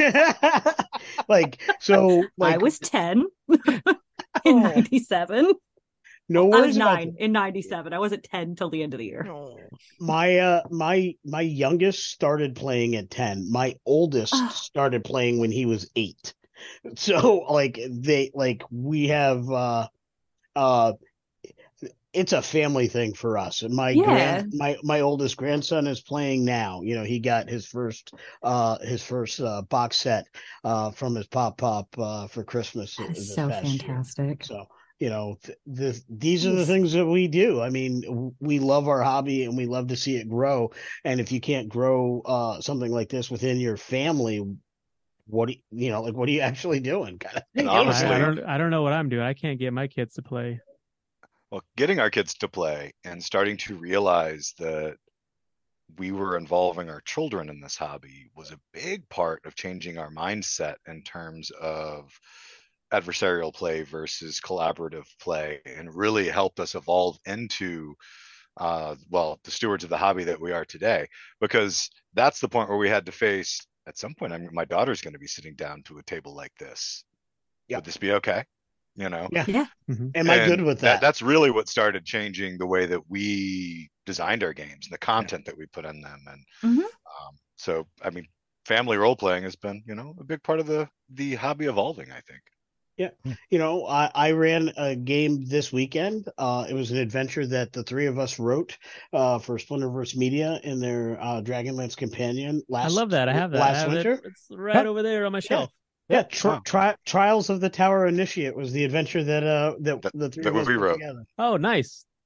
like, so like, I was ten in Oh. ninety-seven. no I words was about nine in ninety-seven. I wasn't ten till the end of the year. my uh my my youngest started playing at ten. My oldest Ah. started playing when he was eight. So like they like we have uh uh it's a family thing for us. And my Yeah. grand my my oldest grandson is playing now. You know, he got his first uh his first uh box set uh from his pop pop uh for Christmas That this is so past year. fantastic. So, you know, th- this, these are the Yes. things that we do. I mean, w- we love our hobby and we love to see it grow. And if you can't grow uh, something like this within your family, what do you, you know, like, what are you actually doing? Kind of thing. And You know, honestly- I, I so- don't I don't know what I'm doing. I can't get my kids to play. Well, getting our kids to play and starting to realize that we were involving our children in this hobby was a big part of changing our mindset in terms of adversarial play versus collaborative play, and really helped us evolve into uh well the stewards of the hobby that we are today, because that's the point where we had to face at some point, I mean, my daughter's going to be sitting down to a table like this. Yeah. Would this be okay? You know? Yeah. Yeah. Am I And good with that? That's really what started changing the way that we designed our games and the content that we put in them. And Mhm. um, so, I mean, family role playing has been, you know, a big part of the the hobby evolving, I think. Yeah. You know, I, I ran a game this weekend. Uh, it was an adventure that the three of us wrote uh, for Splinterverse Media in their uh, Dragonlance Companion last I love that. I have that. last I have winter. it. It's right over there on my shelf. Yeah, tri- tri- Trials of the Tower Initiate was the adventure that uh that That- the three that of us we put wrote. together. Oh, nice.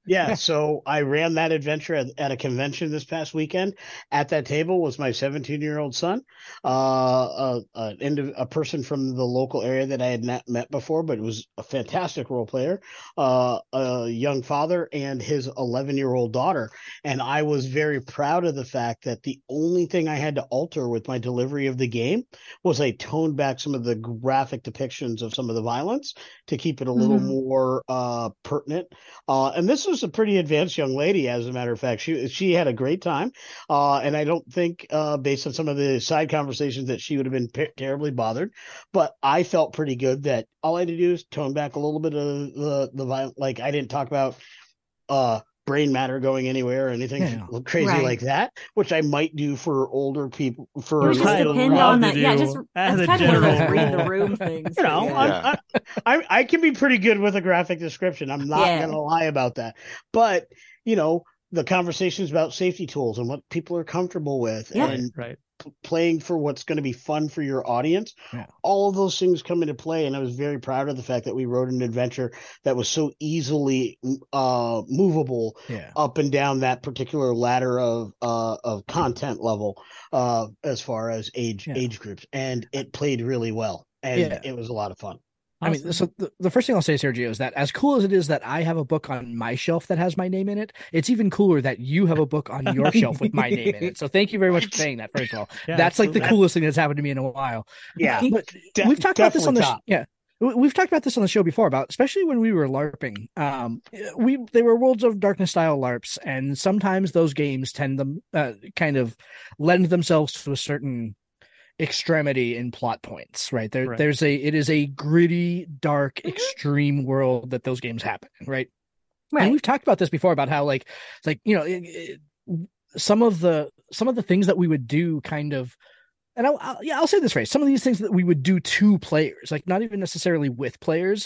Yeah, so I ran that adventure at, at a convention this past weekend. At that table was my seventeen-year-old son, uh, a, a, indiv- a person from the local area that I had not met before, but it was a fantastic role player, uh, a young father, and his eleven-year-old daughter. And I was very proud of the fact that the only thing I had to alter with my delivery of the game was I toned back some of the graphic depictions of some of the violence to keep it a little Mhm. more uh, pertinent. Uh, and this was a pretty advanced young lady, as a matter of fact. She she had a great time, uh, and I don't think, uh, based on some of the side conversations, that she would have been p- terribly bothered. But I felt pretty good that all I had to do is tone back a little bit of the the violence. Like, I didn't talk about uh, brain matter going anywhere or anything Yeah. crazy Right. like that, which I might do for older people. It For would just you know, depend love on to that. Yeah, do just as that's a kind of one of those general read the rule. room things. you know, but I'm, yeah. I, I I can be pretty good with a graphic description. I'm not Yeah. gonna lie about that. But you know, the conversations about safety tools and what people are comfortable with, Yeah. Right, and right. p- playing for what's going to be fun for your audience, Yeah. all of those things come into play. And I was very proud of the fact that we wrote an adventure that was so easily uh, movable Yeah. up and down that particular ladder of uh, of content level, uh, as far as age Yeah. age groups, and it played really well, and Yeah. it was a lot of fun. I mean, so the, the first thing I'll say, Sergio, is that as cool as it is that I have a book on my shelf that has my name in it, it's even cooler that you have a book on your shelf with my name in it. So thank you very much for saying that, first of all. Yeah, That's like the absolutely. coolest thing that's happened to me in a while. Yeah, But de- we've talked about this on definitely the sh- top. yeah. we- We've talked about this on the show before, about especially when we were LARPing. Um, we they were Worlds of Darkness style LARPs, and sometimes those games tend to uh, kind of lend themselves to a certain extremity in plot points, right? There, Right. there's a it is a gritty, dark, extreme world that those games happen in, right? Right. And we've talked about this before about how like it's like you know it, it, some of the some of the things that we would do kind of. And I'll, I'll, yeah, I'll say this phrase. Some of these things that we would do to players, like not even necessarily with players,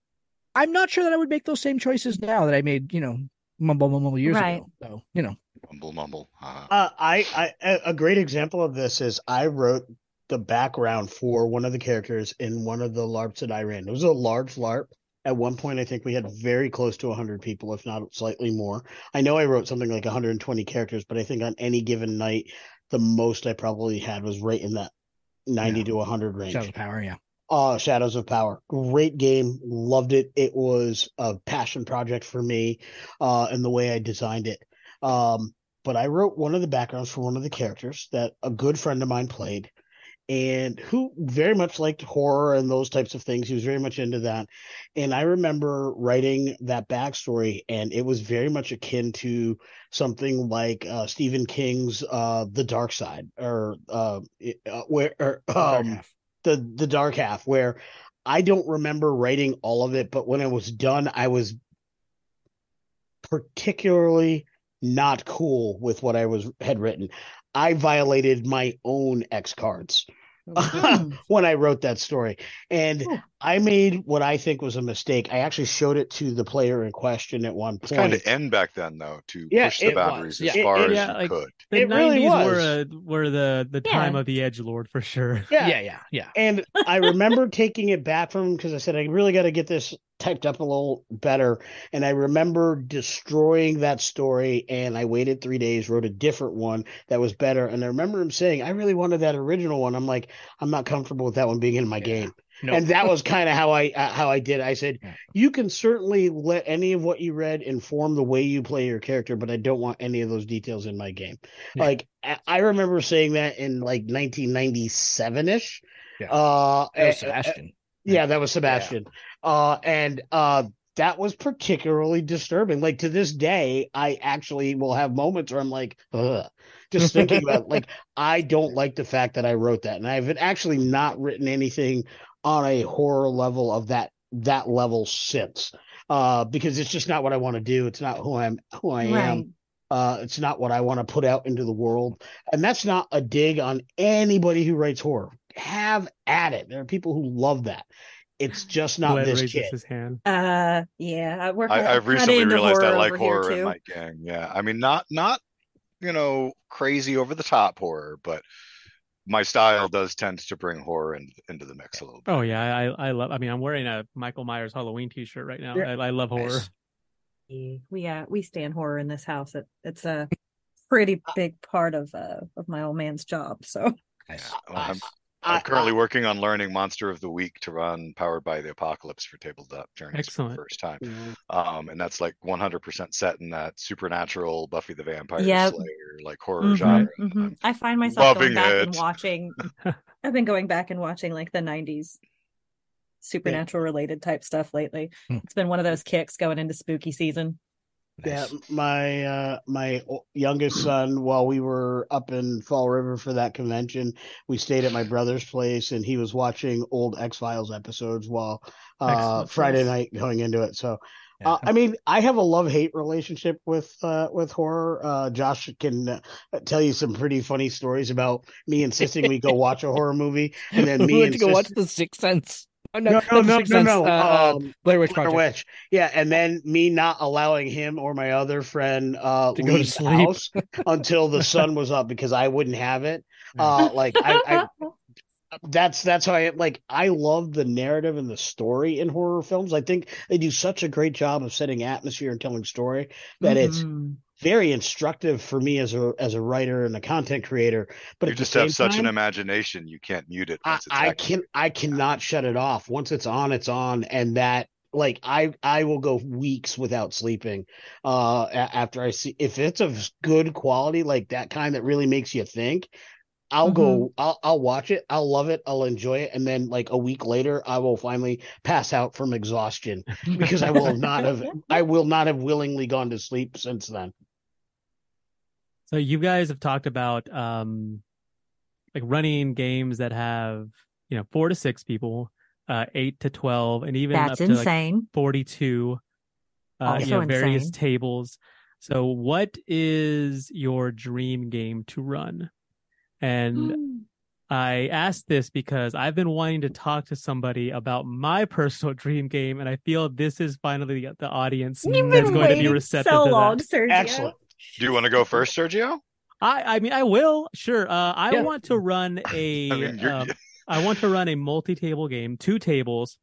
I'm not sure that I would make those same choices now that I made, you know, mumble mumble years Right. ago. So, you know, Mumble, mumble. Uh, Uh, I, I a a great example of this is I wrote the background for one of the characters in one of the LARPs that I ran. It was a large LARP. At one point, I think we had very close to one hundred people, if not slightly more. I know I wrote something like one hundred twenty characters, but I think on any given night, the most I probably had was right in that ninety Yeah. to one hundred range. Shadows of Power, yeah. Uh, Shadows of Power. Great game. Loved it. It was a passion project for me, uh, and the way I designed it. Um, but I wrote one of the backgrounds for one of the characters that a good friend of mine played, and who very much liked horror and those types of things. He was very much into that. And I remember writing that backstory, and it was very much akin to something like uh, Stephen King's uh, The Dark Side, or uh, uh, where or, Dark um, Half. the the Dark Half, where I don't remember writing all of it, but when it was done, I was particularly not cool with what I was had written. I violated my own X cards Mm. when I wrote that story, and Hmm. I made what I think was a mistake. I actually showed it to the player in question at one it's kind point. of end back then, though, to Yeah, push the it boundaries was. as Yeah. far It- as yeah, you like- could. The It really nineties was. were uh, were the the Yeah. time of the edgelord for sure. Yeah, Yeah, yeah, yeah. And I remember taking it back from him because I said, I really got to get this typed up a little better. And I remember destroying that story, and I waited three days, wrote a different one that was better. And I remember him saying, I really wanted that original one. I'm like, I'm not comfortable with that one being in my Yeah. game. No. And that was kind of how I uh, how I did. I said, Yeah. you can certainly let any of what you read inform the way you play your character, but I don't want any of those details in my game. Yeah. Like I I remember saying that in like nineteen ninety-seven ish. Yeah. Uh, That was eh, Sebastian. yeah, that was Sebastian. Uh, and uh, that was particularly disturbing. Like to this day, I actually will have moments where I'm like, ugh, just thinking about like I don't like the fact that I wrote that, and I've actually not written anything on a horror level of that that level since. Uh, because it's just not what I want to do. It's not who I'm who I am. Right. Uh, it's not what I want to put out into the world. And that's not a dig on anybody who writes horror. Have at it. There are people who love that. It's just not Glenn this raises kid. his hand. Uh, yeah, I work. I, I've kinda recently into realized I horror like over here, horror in too. my gang. Yeah, I mean, not not you know crazy over the top horror, but my style does tend to bring horror in, into the mix a little bit. Oh yeah, I I love. I mean, I'm wearing a Michael Myers Halloween T-shirt right now. Yeah. I, I love horror. Nice. We uh we stand horror in this house. It, it's a pretty big part of uh of my old man's job. So Nice. Well, I'm, I- I'm currently I- working on learning Monster of the Week to run Powered by the Apocalypse for Tabletop Journeys Excellent. for the first time. Yeah. Um, and that's like one hundred percent set in that supernatural Buffy the Vampire Yep. Slayer like horror Mhm, genre. mhm. I'm I find myself loving going back and it. watching. I've been going back and watching like the nineties supernatural related type stuff lately. Hmm. It's been one of those kicks going into spooky season. Yeah, my uh, my o- youngest son, while we were up in Fall River for that convention, we stayed at my brother's place, and he was watching old X-Files episodes while uh, Excellent Friday choice. night going into it. So, Yeah. uh, I mean, I have a love-hate relationship with uh, with horror. Uh, Josh can uh, tell you some pretty funny stories about me insisting we go watch a horror movie, and then we me went to go watch insist- The Sixth Sense. Oh, No, no, not The no, Sixth no, Sense, no. uh, uh, Um, Blair Witch Blair Project. Witch. Yeah, and then me not allowing him or my other friend uh To go to leave the sleep. house until the sun was up because I wouldn't have it. Uh like I, I that's that's how I like I love the narrative and the story in horror films. I think they do such a great job of setting atmosphere and telling story that it's Mhm. very instructive for me as a as a writer and a content creator. But You at the just have same such an time, imagination, you can't mute it I, once it's I active. can I cannot shut it off. Once it's on, it's on, and that like I I will go weeks without sleeping. Uh, a- after I see if it's of good quality, like that kind that really makes you think. I'll go. I'll I'll watch it. I'll love it. I'll enjoy it, and then like a week later, I will finally pass out from exhaustion because I will not have I will not have willingly gone to sleep since then. So you guys have talked about um like running games that have, you know, four to six people, uh eight to twelve, and even That's up to like insane. forty-two uh Also you know, various insane. tables. So what is your dream game to run? And I asked this because I've been wanting to talk to somebody about my personal dream game, and I feel this is finally the, the audience You've that's been going to be waiting receptive so to long, that. Sergio. Excellent. Do you want to go first, Sergio? I, I mean, I will. Sure. Uh, I Yeah. want to run a. I mean, you're, um, I want to run a multi-table game, two tables,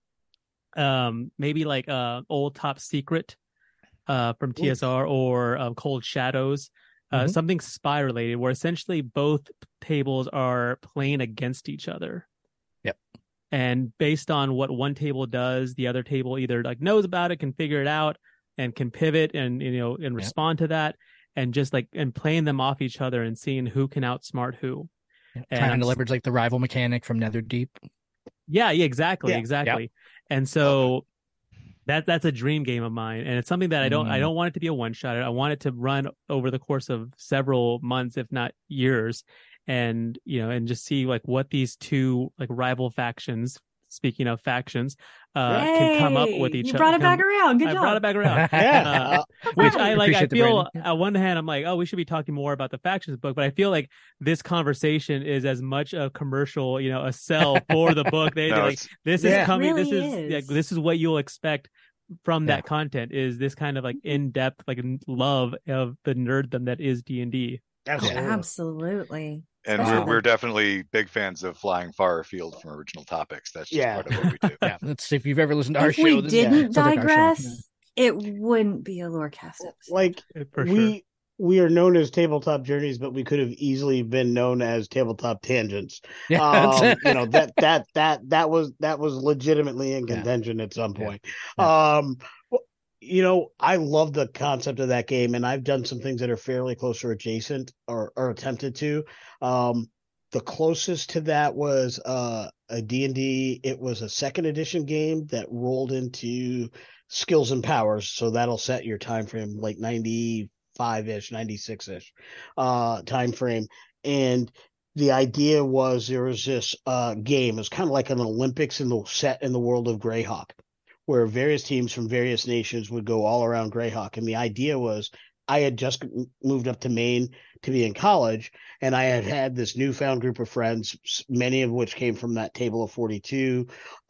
um, maybe like uh, old Top Secret, uh, from T S R or um, Cold Shadows, uh, Mhm. something spy related, where essentially both tables are playing against each other. Yep. And based on what one table does, the other table either like knows about it, can figure it out, and can pivot and you know and respond to that, and just like and playing them off each other and seeing who can outsmart who. Yeah, And trying I'm to s- leverage like the rival mechanic from Netherdeep. Yeah, yeah, exactly, Yeah. exactly. And so that that's a dream game of mine, and it's something that I don't I Mm. don't want it to be a one shot. I want it to run over the course of several months, if not years, and you know, and just see like what these two like rival factions. Speaking of factions, uh, can come up with Hey, each you other. brought it come- back around. Good I job. brought it back around. Yeah. Uh, uh, which I like. I Appreciate the feel branding. on one hand, I'm like, oh, we should be talking more about the factions book, but I feel like this conversation is as much a commercial, you know, a sell for the book. They, No, they're like, it's- this Yeah. is coming. Really this is, is. like, this is what you'll expect from Yeah. that content. Is this kind of like in depth, like love of the nerddom that is D and D. absolutely. Absolutely. And Especially we're, the- we're definitely big fans of flying far afield from original topics. That's just Yeah. part of what we do. Yeah, that's if you've ever listened to our if show. we this didn't sounds like our show. digress, it wouldn't be a Lorecast episode. Like For we sure. we are known as Tabletop Journeys, but we could have easily been known as Tabletop Tangents. Yeah, Um, that's- you know that that that that was that was legitimately in Yeah. contention at some Yeah. point. Um, well, you know, I love the concept of that game, and I've done some things that are fairly close or adjacent or or attempted to. Um, the closest to that was uh, a D and D. It was a second edition game that rolled into Skills and Powers, so that'll set your time frame like ninety-five-ish, ninety-six-ish uh, time frame. And the idea was there was this uh, game. It was kind of like an Olympics in the set in the world of Greyhawk, where various teams from various nations would go all around Greyhawk. And the idea was I had just moved up to Maine to be in college, and I had had this newfound group of friends, many of which came from that table of forty-two.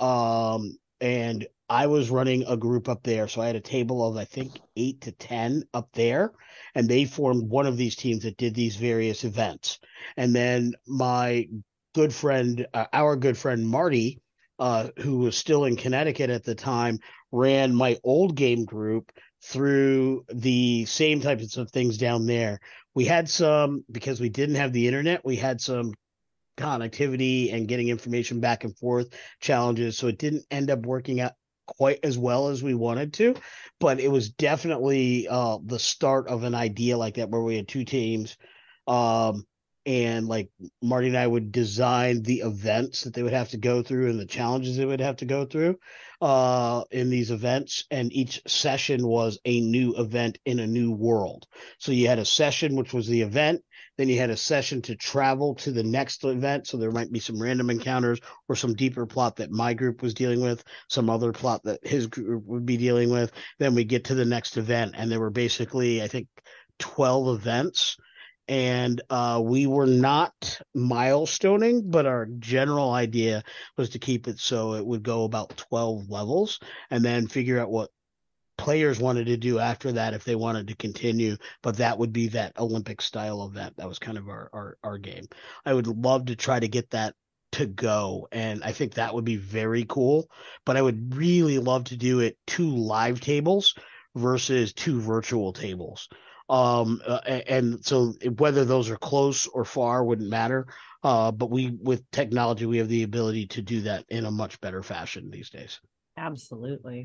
Um, and I was running a group up there. So I had a table of, I think, eight to ten up there, and they formed one of these teams that did these various events. And then my good friend, uh, our good friend Marty, uh, who was still in Connecticut at the time, ran my old game group through the same types of things down there. We had some, because we didn't have the internet, we had some connectivity and getting information back and forth challenges. So it didn't end up working out quite as well as we wanted to, but it was definitely uh, the start of an idea like that where we had two teams. Um, and like Marty and I would design the events that they would have to go through and the challenges they would have to go through uh, in these events. And each session was a new event in a new world. So you had a session, which was the event. Then you had a session to travel to the next event. So there might be some random encounters or some deeper plot that my group was dealing with, some other plot that his group would be dealing with. Then we get to the next event. And there were basically, I think, twelve events. And uh, we were not milestoning, but our general idea was to keep it so it would go about twelve levels and then figure out what players wanted to do after that if they wanted to continue. But that would be that Olympic style event. That was kind of our, our, our game. I would love to try to get that to go. And I think that would be very cool. But I would really love to do it two live tables versus two virtual tables. Um, uh, and so whether those are close or far wouldn't matter. Uh, but we, with technology, we have the ability to do that in a much better fashion these days. Absolutely.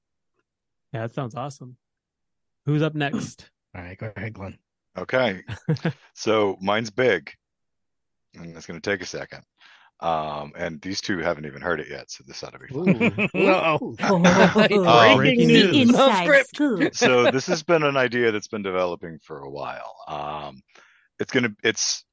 Yeah, that sounds awesome. Who's up next? All right, go ahead, Glenn. Okay. So mine's big, and it's going to take a second. Um, and these two haven't even heard it yet, so this ought to be fun. Uh-oh. Um, Breaking The news. No inside script. scoop. So this has been an idea that's been developing for a while. Um, it's going to, it's,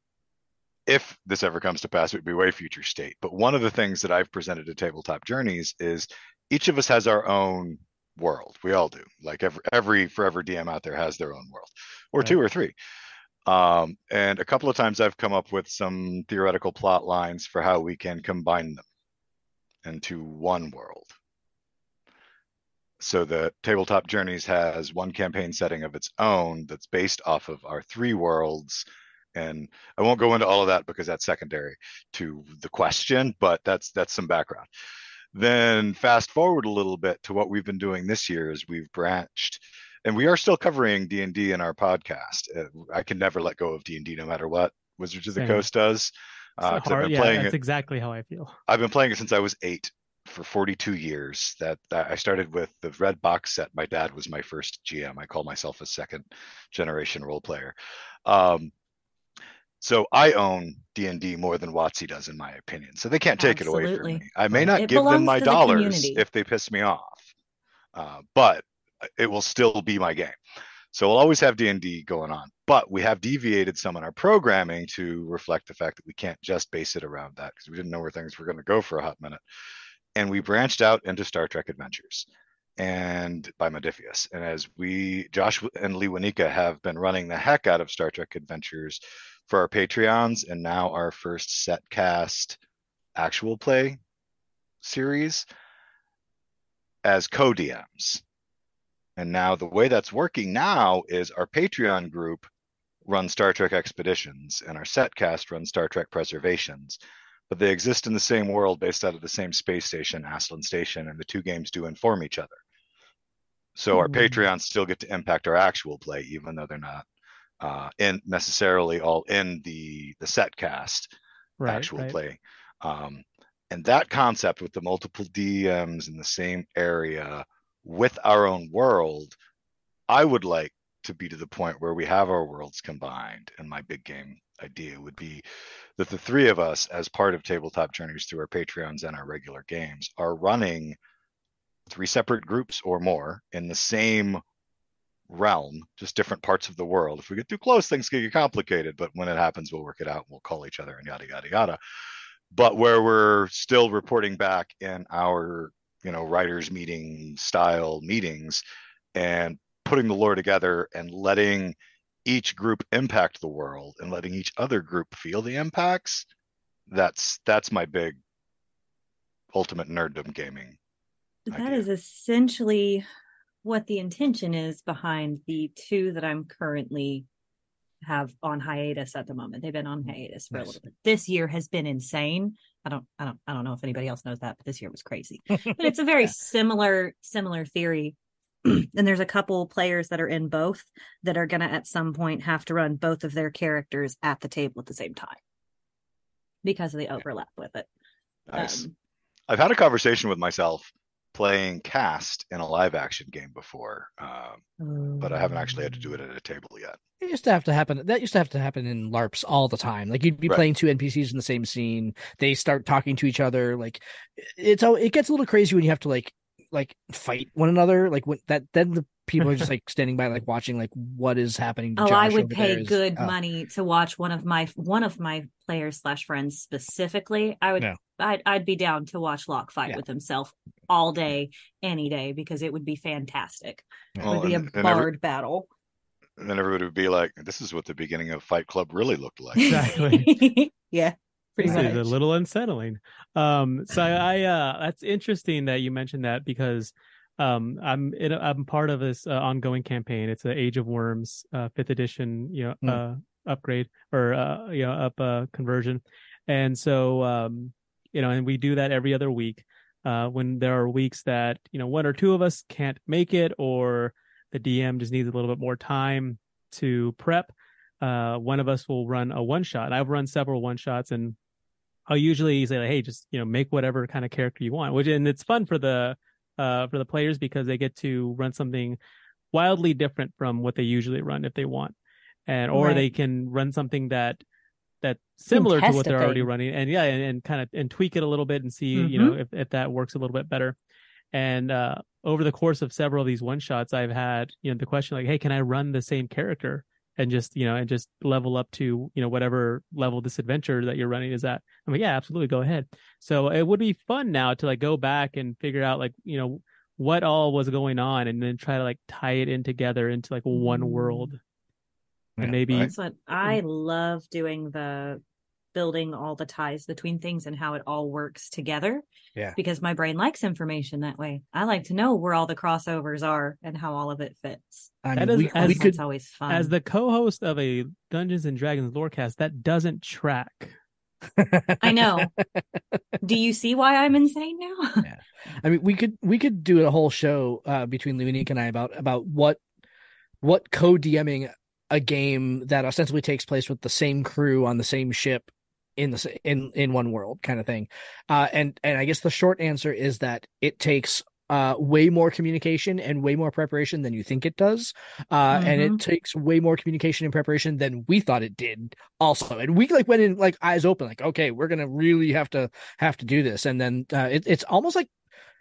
if this ever comes to pass, it would be way future state. But one of the things that I've presented to Tabletop Journeys is each of us has our own world. We all do. Like every, every forever D M out there has their own world, or Right. two or three. Um, and a couple of times I've come up with some theoretical plot lines for how we can combine them into one world. So the Tabletop Journeys has one campaign setting of its own that's based off of our three worlds. And I won't go into all of that because that's secondary to the question, but that's that's some background. Then fast forward a little bit to what we've been doing this year is we've branched, and we are still covering D and D in our podcast. Uh, I can never let go of D and D no matter what Wizards of the Same. Coast does. Uh, 'cause I've Hard- been yeah, playing that's it. exactly how I feel. I've been playing it since I was eight for forty-two years. That, that I started with the red box set. My dad was my first G M. I call myself a second generation role player. Um, so I own D and D more than WotC does, in my opinion. So they can't take it away from Absolutely. me. I may not It give them belongs my to the dollars community. if they piss me off, uh, but it will still be my game. So we'll always have D and D going on, but we have deviated some in our programming to reflect the fact that we can't just base it around that because we didn't know where things were going to go for a hot minute. And we branched out into Star Trek Adventures and by Modiphius. And as we, Josh and Lee Wanika have been running the heck out of Star Trek Adventures for our Patreons and now our first set cast actual play series as co-D Ms. And now the way that's working now is our Patreon group runs Star Trek Expeditions and our setcast runs Star Trek Preservations, but they exist in the same world based out of the same space station, Aslan Station, and the two games do inform each other. So our Hmm. Patreons still get to impact our actual play, even though they're not uh, in necessarily all in the the setcast Right, actual right. play. Um, and that concept with the multiple D Ms in the same area with our own world, I would like to be to the point where we have our worlds combined. And my big game idea would be that the three of us, as part of Tabletop Journeys through our Patreons and our regular games, are running three separate groups or more in the same realm, just different parts of the world. If we get too close, things can get complicated, but when it happens, we'll work it out. We'll call each other and yada, yada, yada. But where we're still reporting back in our, you know, writers meeting style meetings and putting the lore together and letting each group impact the world and letting each other group feel the impacts. That's, that's my big ultimate nerddom gaming That idea. is essentially what the intention is behind the two that I'm currently have on hiatus at the moment. They've been on hiatus for Nice. a little bit. This year has been insane. I don't, I don't, I don't know if anybody else knows that, but this year was crazy. But it's a very Yeah. similar, similar theory and there's a couple players that are in both that are going to at some point have to run both of their characters at the table at the same time because of the overlap with it. Nice. Um, I've had a conversation with myself playing cast in a live action game before, um, but I haven't actually had to do it at a table yet. It used to have to happen. That used to have to happen in LARPs all the time. Like you'd be Right. playing two N P Cs in the same scene. They start talking to each other. Like it's it gets a little crazy when you have to like like fight one another. Like when that then the people are just like standing by like watching like what is happening to Oh, Josh I would over pay there is- good oh. money to watch one of my one of my players slash friends specifically. I would Yeah. I'd I'd be down to watch Locke fight Yeah. with himself all day, any day, because it would be fantastic. It Well, would be and- a and every- bard battle. And then everybody would be like, "This is what the beginning of Fight Club really looked like." Exactly. Yeah, pretty This much. is a little unsettling. Um, so I, I uh, that's interesting that you mentioned that because um, I'm in a, I'm part of this uh, ongoing campaign. It's the Age of Worms uh, fifth edition, you know, Hmm. uh, upgrade or uh, you know, up uh, conversion, and so um, you know, and we do that every other week. Uh, when there are weeks that you know one or two of us can't make it, or the D M just needs a little bit more time to prep. Uh, one of us will run a one shot. I've run several one shots, and I'll usually say, like, "Hey, just you know, make whatever kind of character you want." Which and it's fun for the uh for the players because they get to run something wildly different from what they usually run if they want, and or Right. they can run something that that's similar to test what a they're already thing. running, and yeah, and, and kind of and tweak it a little bit and see you Mhm. know if if that works a little bit better. And uh, over the course of several of these one shots, I've had you know the question like, "Hey, can I run the same character and just you know and just level up to you know whatever level this adventure that you're running is at?" I'm like, "Yeah, absolutely, go ahead." So it would be fun now to like go back and figure out like you know what all was going on, and then try to like tie it in together into like one world, Yeah, and maybe right. That's what I love doing, the building all the ties between things and how it all works together. Yeah. Because my brain likes information that way. I like to know where all the crossovers are and how all of it fits. I That mean, is- we, as- we That's could always fun. as the co-host of a Dungeons and Dragons lorecast, that doesn't track. I know. Do you see why I'm insane now? Yeah. I mean, we could we could do a whole show uh, between Luinique and I about about what what co-DMing a game that ostensibly takes place with the same crew on the same ship in the s- in in one world kind of thing. Uh, and and I guess the short answer is that it takes uh, way more communication and way more preparation than you think it does. Uh, and Mhm. it takes way more communication and preparation than we thought it did also. And we like went in like eyes open, like, okay, we're going to really have to have to do this. And then uh, it, it's almost like,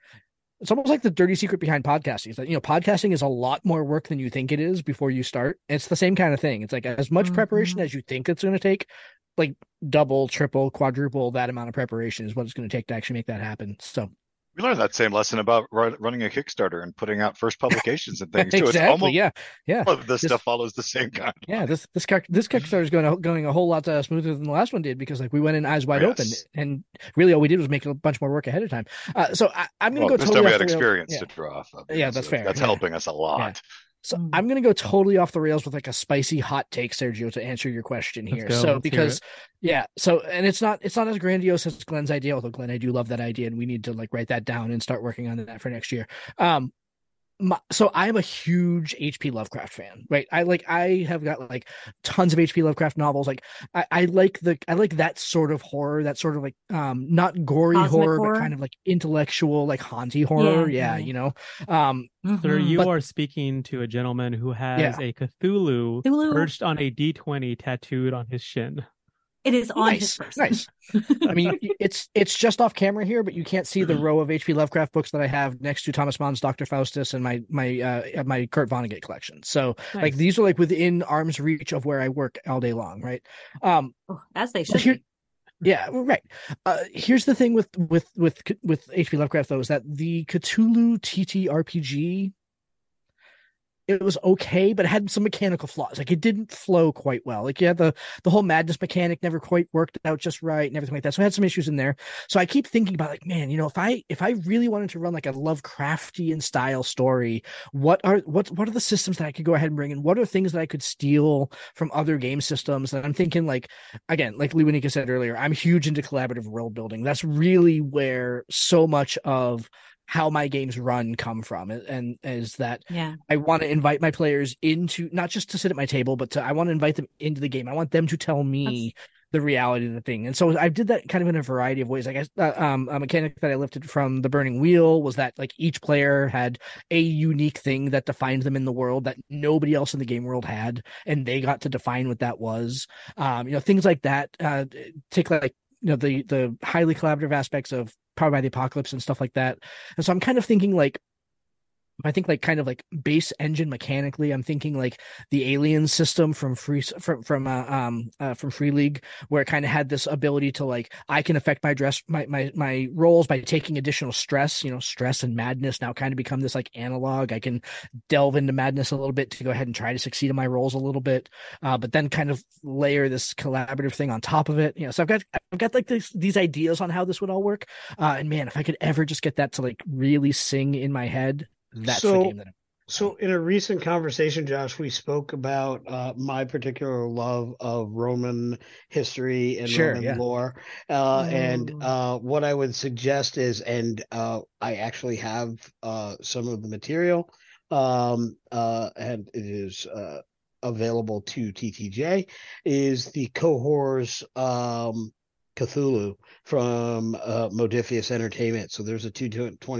it's almost like the dirty secret behind podcasting is that, you know, podcasting is a lot more work than you think it is before you start. It's the same kind of thing. It's like as much preparation Mhm. as you think it's going to take, like double, triple, quadruple that amount of preparation is what it's going to take to actually make that happen. So We learned that same lesson about ru- running a Kickstarter and putting out first publications and things too. It's exactly. almost Yeah. Yeah. all of this This- stuff follows the same kind. of Yeah, this this kick, this Kickstarter is going going a whole lot uh, smoother than the last one did because like we went in eyes wide Yes. open and really all we did was make a bunch more work ahead of time. Uh, so I, I'm going to Well, go this totally time we off had the rails. experience Yeah. to draw off of. Yeah, so that's fair. That's Yeah. helping us a lot. So Mm. I'm going to go totally off the rails with like a spicy hot take, Sergio, to answer your question Let's here. go. So Let's hear because yeah, so and it's not it's not as grandiose as Glenn's idea, although Glenn, I do love that idea, and we need to like write that down and start working on that for next year. Um, my, so I'm a huge H P Lovecraft fan, right? I like I have got like tons of H P Lovecraft novels. Like I, I like the I like that sort of horror, that sort of like um not gory Cosmic horror, horror? but kind of like intellectual, like haunty horror. Yeah, Yeah, yeah. you know. Um, Sir, Mhm. you But- are speaking to a gentleman who has Yeah. a Cthulhu, Cthulhu. perched on a D twenty tattooed on his shin. It is on his nice, person. nice. I mean, it's it's just off camera here, but you can't see the row of H P Lovecraft books that I have next to Thomas Mann's Doctor Faustus and my my uh my Kurt Vonnegut collection. So like Nice. these are like within arm's reach of where I work all day long, right? Um, Oh, as they But should here- be. yeah, right. Uh, here's the thing with with with with H P Lovecraft though is that the Cthulhu T T R P G, it was okay, but it had some mechanical flaws. Like it didn't flow quite well. Like yeah, the the whole madness mechanic never quite worked out just right and everything like that. So I had some issues in there. So I keep thinking about like, man, you know, if I if I really wanted to run like a Lovecraftian style story, what are what what are the systems that I could go ahead and bring in? What are things that I could steal from other game systems? And I'm thinking like, again, like Luinica said earlier, I'm huge into collaborative world building. That's really where so much of how my games run come from, and, and is that Yeah. I want to invite my players into, not just to sit at my table, but to I want to invite them into the game. I want them to tell me That's... the reality of the thing. And so I did that kind of in a variety of ways. I guess uh, um, a mechanic that I lifted from the Burning Wheel was that like each player had a unique thing that defined them in the world that nobody else in the game world had, and they got to define what that was. Um, you know, things like that. Uh, take like you know the the highly collaborative aspects of Powered by the Apocalypse and stuff like that. And so I'm kind of thinking like, I think like kind of like base engine mechanically, I'm thinking like the Alien system from free from from uh, um uh, from Free League, where it kind of had this ability to like I can affect my dress my my my roles by taking additional stress. You know, stress and madness now kind of become this like analog. I can delve into madness a little bit to go ahead and try to succeed in my roles a little bit, uh, but then kind of layer this collaborative thing on top of it. You know, so I've got I've got like this, these ideas on how this would all work. Uh, and man, if I could ever just get that to like really sing in my head. That's so, the game that I'm so in a recent conversation, Josh, we spoke about uh, my particular love of Roman history and Sure, Roman yeah. lore. Uh, Mm. and uh, what I would suggest is, and uh, I actually have uh, some of the material, um, uh, and it is uh, available to T T J, is the Cohors um, Cthulhu from uh, Modifius Entertainment. So there's a two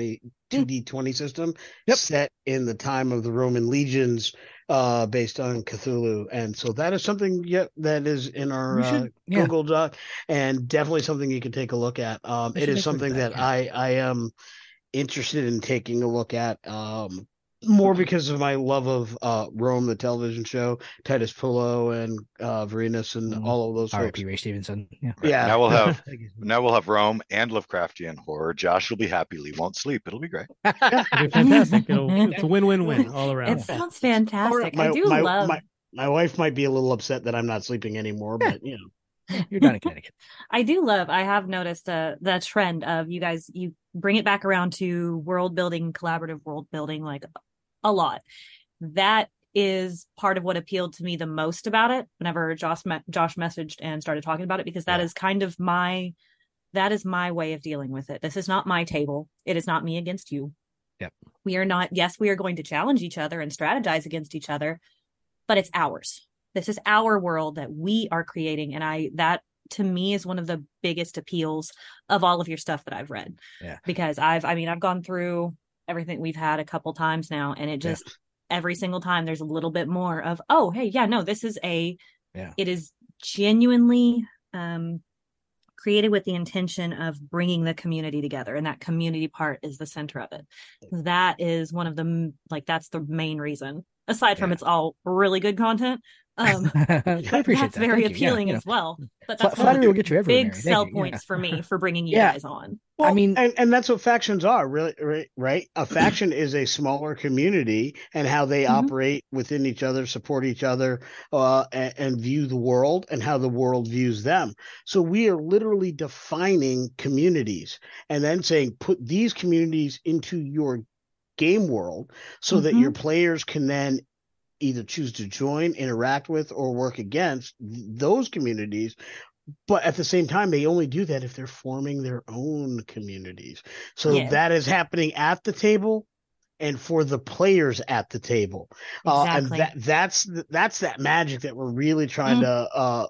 D twenty system Yep. set in the time of the Roman legions, uh, based on Cthulhu. And so that is something yet that is in our We should- uh, yeah. Google Doc, and definitely something you can take a look at. Um, We it should is include something that, that, yeah. I, I am interested in taking a look at, um, more because of my love of uh, Rome, the television show, Titus Pullo and uh, Varenus and Mm. all of those R I folks. P Ray Stevenson. Yeah. Right. Yeah. Now we'll have Thank you. now we'll have Rome and Lovecraftian horror. Josh will be happy. Lee won't sleep. It'll be great. It'll be fantastic. It'll, it's a win-win-win all around. It sounds fantastic. My, I do my, love. my, my wife might be a little upset that I'm not sleeping anymore, but you know. You're not in Connecticut. I do love. I have noticed uh, the trend of you guys. You bring it back around to world building, collaborative world building, like a lot. That is part of what appealed to me the most about it. Whenever Josh me- Josh messaged and started talking about it, because that Yeah. is kind of my that is my way of dealing with it. This is not my table. It is not me against you. Yep. We are not. Yes, we are going to challenge each other and strategize against each other, but it's ours. This is our world that we are creating, and I that to me is one of the biggest appeals of all of your stuff that I've read. Yeah. Because I've I mean I've gone through everything we've had a couple times now, and it just yeah. every single time there's a little bit more of, oh hey, yeah, no, this is a yeah. it is genuinely um created with the intention of bringing the community together, and that community part is the center of it. That is one of the like that's the main reason, aside from Yeah. it's all really good content. Um, I appreciate that's that. very Thank you. Yeah, appealing you know, as well. But fla- that's one of flattery the will get you everywhere, big Mary. sell Thank you. points for me for bringing you Yeah. guys on. Well, I mean- and, and that's what factions are, really, right? right? A faction is a smaller community, and how they Mhm. operate within each other, support each other, uh, and, and view the world, and how the world views them. So we are literally defining communities, and then saying, put these communities into your game world, so that Mhm. your players can then either choose to join, interact with, or work against those communities. But at the same time, they only do that if they're forming their own communities. So Yeah. that is happening at the table and for the players at the table. Uh, and Exactly. that that's that's that magic that we're really trying Mm. to uh,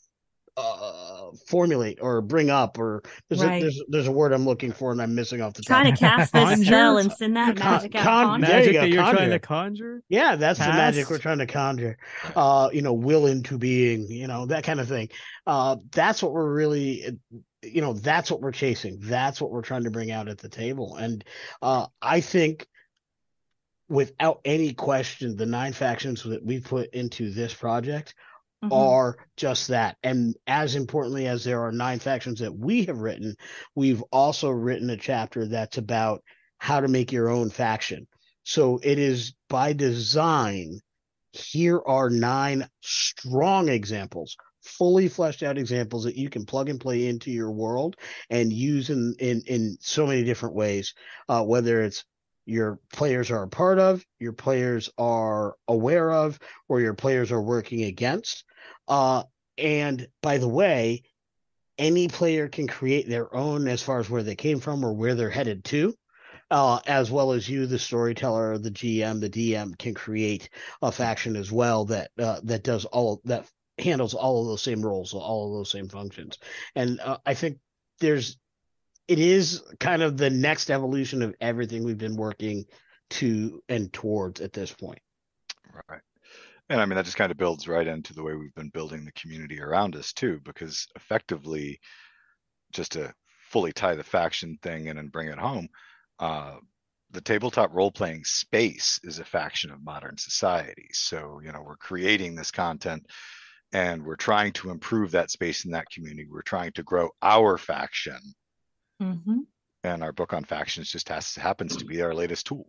uh, formulate or bring up. Or there's Right. a there's there's a word I'm looking for and I'm missing off the top. Trying to cast this Conjure? spell and send that Con- magic out. con- Conjure. there you Magic go, that you're trying conjure. to conjure? Yeah, that's the magic Cast? we're trying to conjure. Uh, you know, will into being, you know, that kind of thing. Uh, that's what we're really, you know, that's what we're chasing. That's what we're trying to bring out at the table. And uh, I think, without any question, the nine factions that we put into this project Mhm. are just that. And as importantly as there are nine factions that we have written, we've also written a chapter that's about how to make your own faction. So it is by design. Here are nine strong examples, fully fleshed out examples that you can plug and play into your world and use in in, in so many different ways, uh, whether it's your players are a part of, your players are aware of, or your players are working against. Uh, and by the way, any player can create their own as far as where they came from or where they're headed to. uh, as well as you, the storyteller, the G M, the D M, can create a faction as well that uh, that does all that handles all of those same roles, all of those same functions. And uh, I think there's it is kind of the next evolution of everything we've been working to and towards at this point. Right. And I mean, that just kind of builds right into the way we've been building the community around us too, because effectively, just to fully tie the faction thing in and bring it home, uh, the tabletop role-playing space is a faction of modern society. So, you know, we're creating this content and we're trying to improve that space in that community. We're trying to grow our faction. Mm-hmm. And our book on factions just has happens to be our latest tool.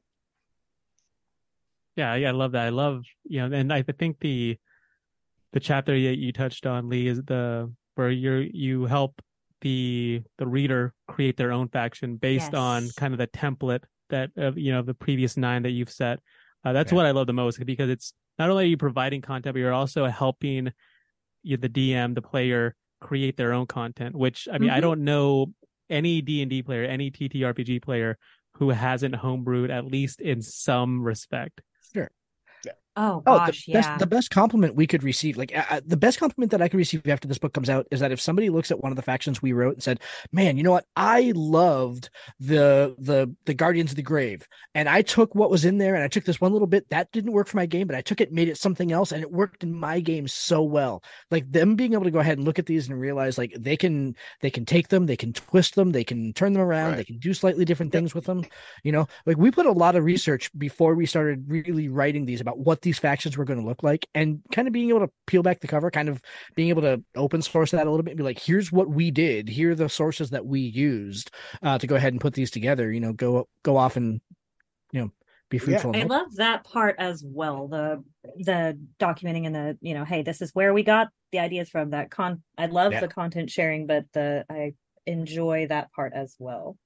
Yeah, yeah, I love that. I love, you know, and I think the the chapter that you touched on, Lee, is the where you're you help the the reader create their own faction based Yes. on kind of the template that uh, you know, the previous nine that you've set. Uh, that's Yeah. what I love the most, because it's not only are you providing content, but you're also helping you, the D M, the player, create their own content. Which, I mean, I Mhm. don't know any D and D player, any T T R P G player who hasn't homebrewed at least in some respect. Sure. Oh Oh, gosh, the yeah. best the best compliment we could receive, like uh, the best compliment that I could receive after this book comes out, is that if somebody looks at one of the factions we wrote and said, "Man, you know what? I loved the the the Guardians of the Grave, and I took what was in there, and I took this one little bit that didn't work for my game, but I took it, made it something else, and it worked in my game so well." Like them being able to go ahead and look at these and realize like they can they can take them, they can twist them, they can turn them around, Right. they can do slightly different things with them. You know, like we put a lot of research before we started really writing these about what these factions were going to look like, and kind of being able to peel back the cover, kind of being able to open source that a little bit and be like, here's what we did, here are the sources that we used uh, to go ahead and put these together. You know, go go off and, you know, be fruitful. I and love that part as well. The the documenting and the, you know, hey, this is where we got the ideas from. That con I love Yeah. the content sharing, but the I enjoy that part as well.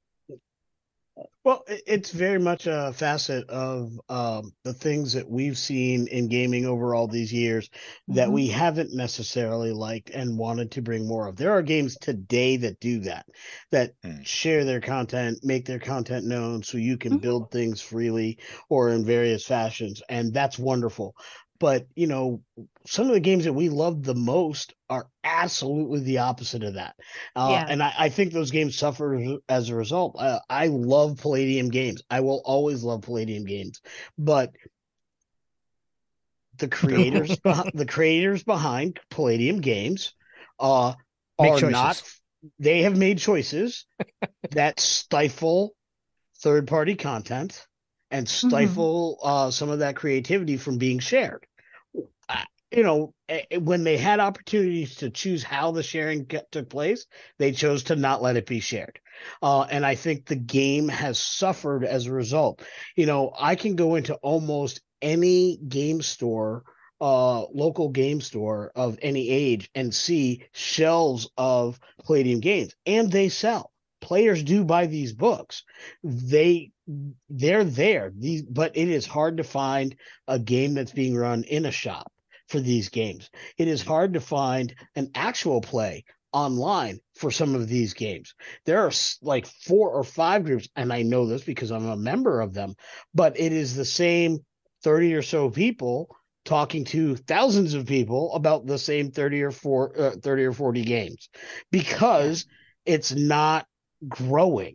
Well, it- it's very much a facet of um, the things that we've seen in gaming over all these years that Mhm. we haven't necessarily liked and wanted to bring more of. There are games today that do that, that Hmm. share their content, make their content known so you can Mhm. build things freely or in various fashions. And that's wonderful. But, you know, some of the games that we love the most are absolutely the opposite of that. Uh, Yeah. And I, I think those games suffer as a result. Uh, I love Palladium games. I will always love Palladium games. But the creators, beh- the creators behind Palladium games uh, Make are choices. not, they have made choices that stifle third-party content and stifle uh, some of that creativity from being shared. Uh, You know, eh, when they had opportunities to choose how the sharing get, took place, they chose to not let it be shared. Uh, and I think the game has suffered as a result. You know, I can go into almost any game store, uh, local game store of any age, and see shelves of Palladium games, and they sell. Players do buy these books. They they're there. These, but it is hard to find a game that's being run in a shop for these games. It is hard to find an actual play online for some of these games. There are s- like four or five groups, and I know this because I'm a member of them, but it is the same thirty or so people talking to thousands of people about the same thirty or four, uh, thirty or forty games, because it's not growing.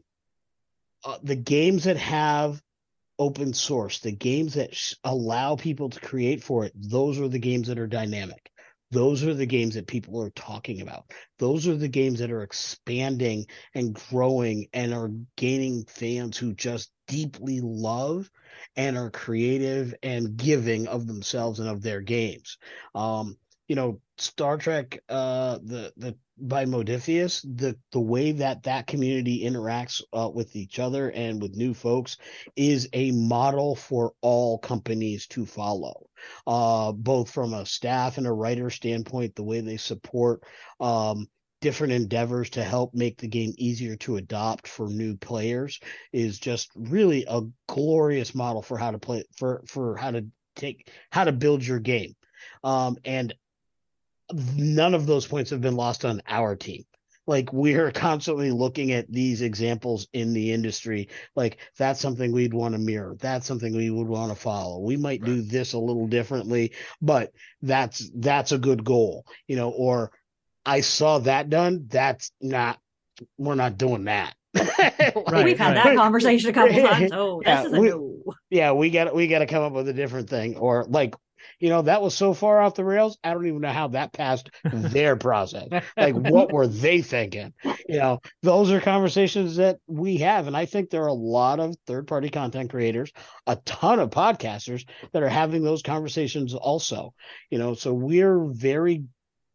Uh, the games that have open source, the games that sh- allow people to create for it, those are the games that are dynamic. Those are the games that people are talking about. Those are the games that are expanding and growing and are gaining fans who just deeply love and are creative and giving of themselves and of their games. Um, you know, Star Trek, uh, the the by Modiphius, the the way that that community interacts uh, with each other and with new folks is a model for all companies to follow, uh, both from a staff and a writer standpoint. The way they support um, different endeavors to help make the game easier to adopt for new players is just really a glorious model for how to play for for how to take how to build your game. Um, and none of those points have been lost on our team. like we're constantly looking at these examples in the industry. Like that's something we'd want to mirror. That's something we would want to follow. We might do this a little differently, but that's that's a good goal, you know. Or I saw that done. That's not. We're not doing that. Like, we've had right. that conversation a couple times. Oh, this yeah, is a we, no. Yeah, we got we got to come up with a different thing. Or like, you know, that was so far off the rails. I don't even know how that passed their process. Like, what were they thinking? You know, those are conversations that we have, and I think there are a lot of third-party content creators, a ton of podcasters that are having those conversations also. You know, so we're very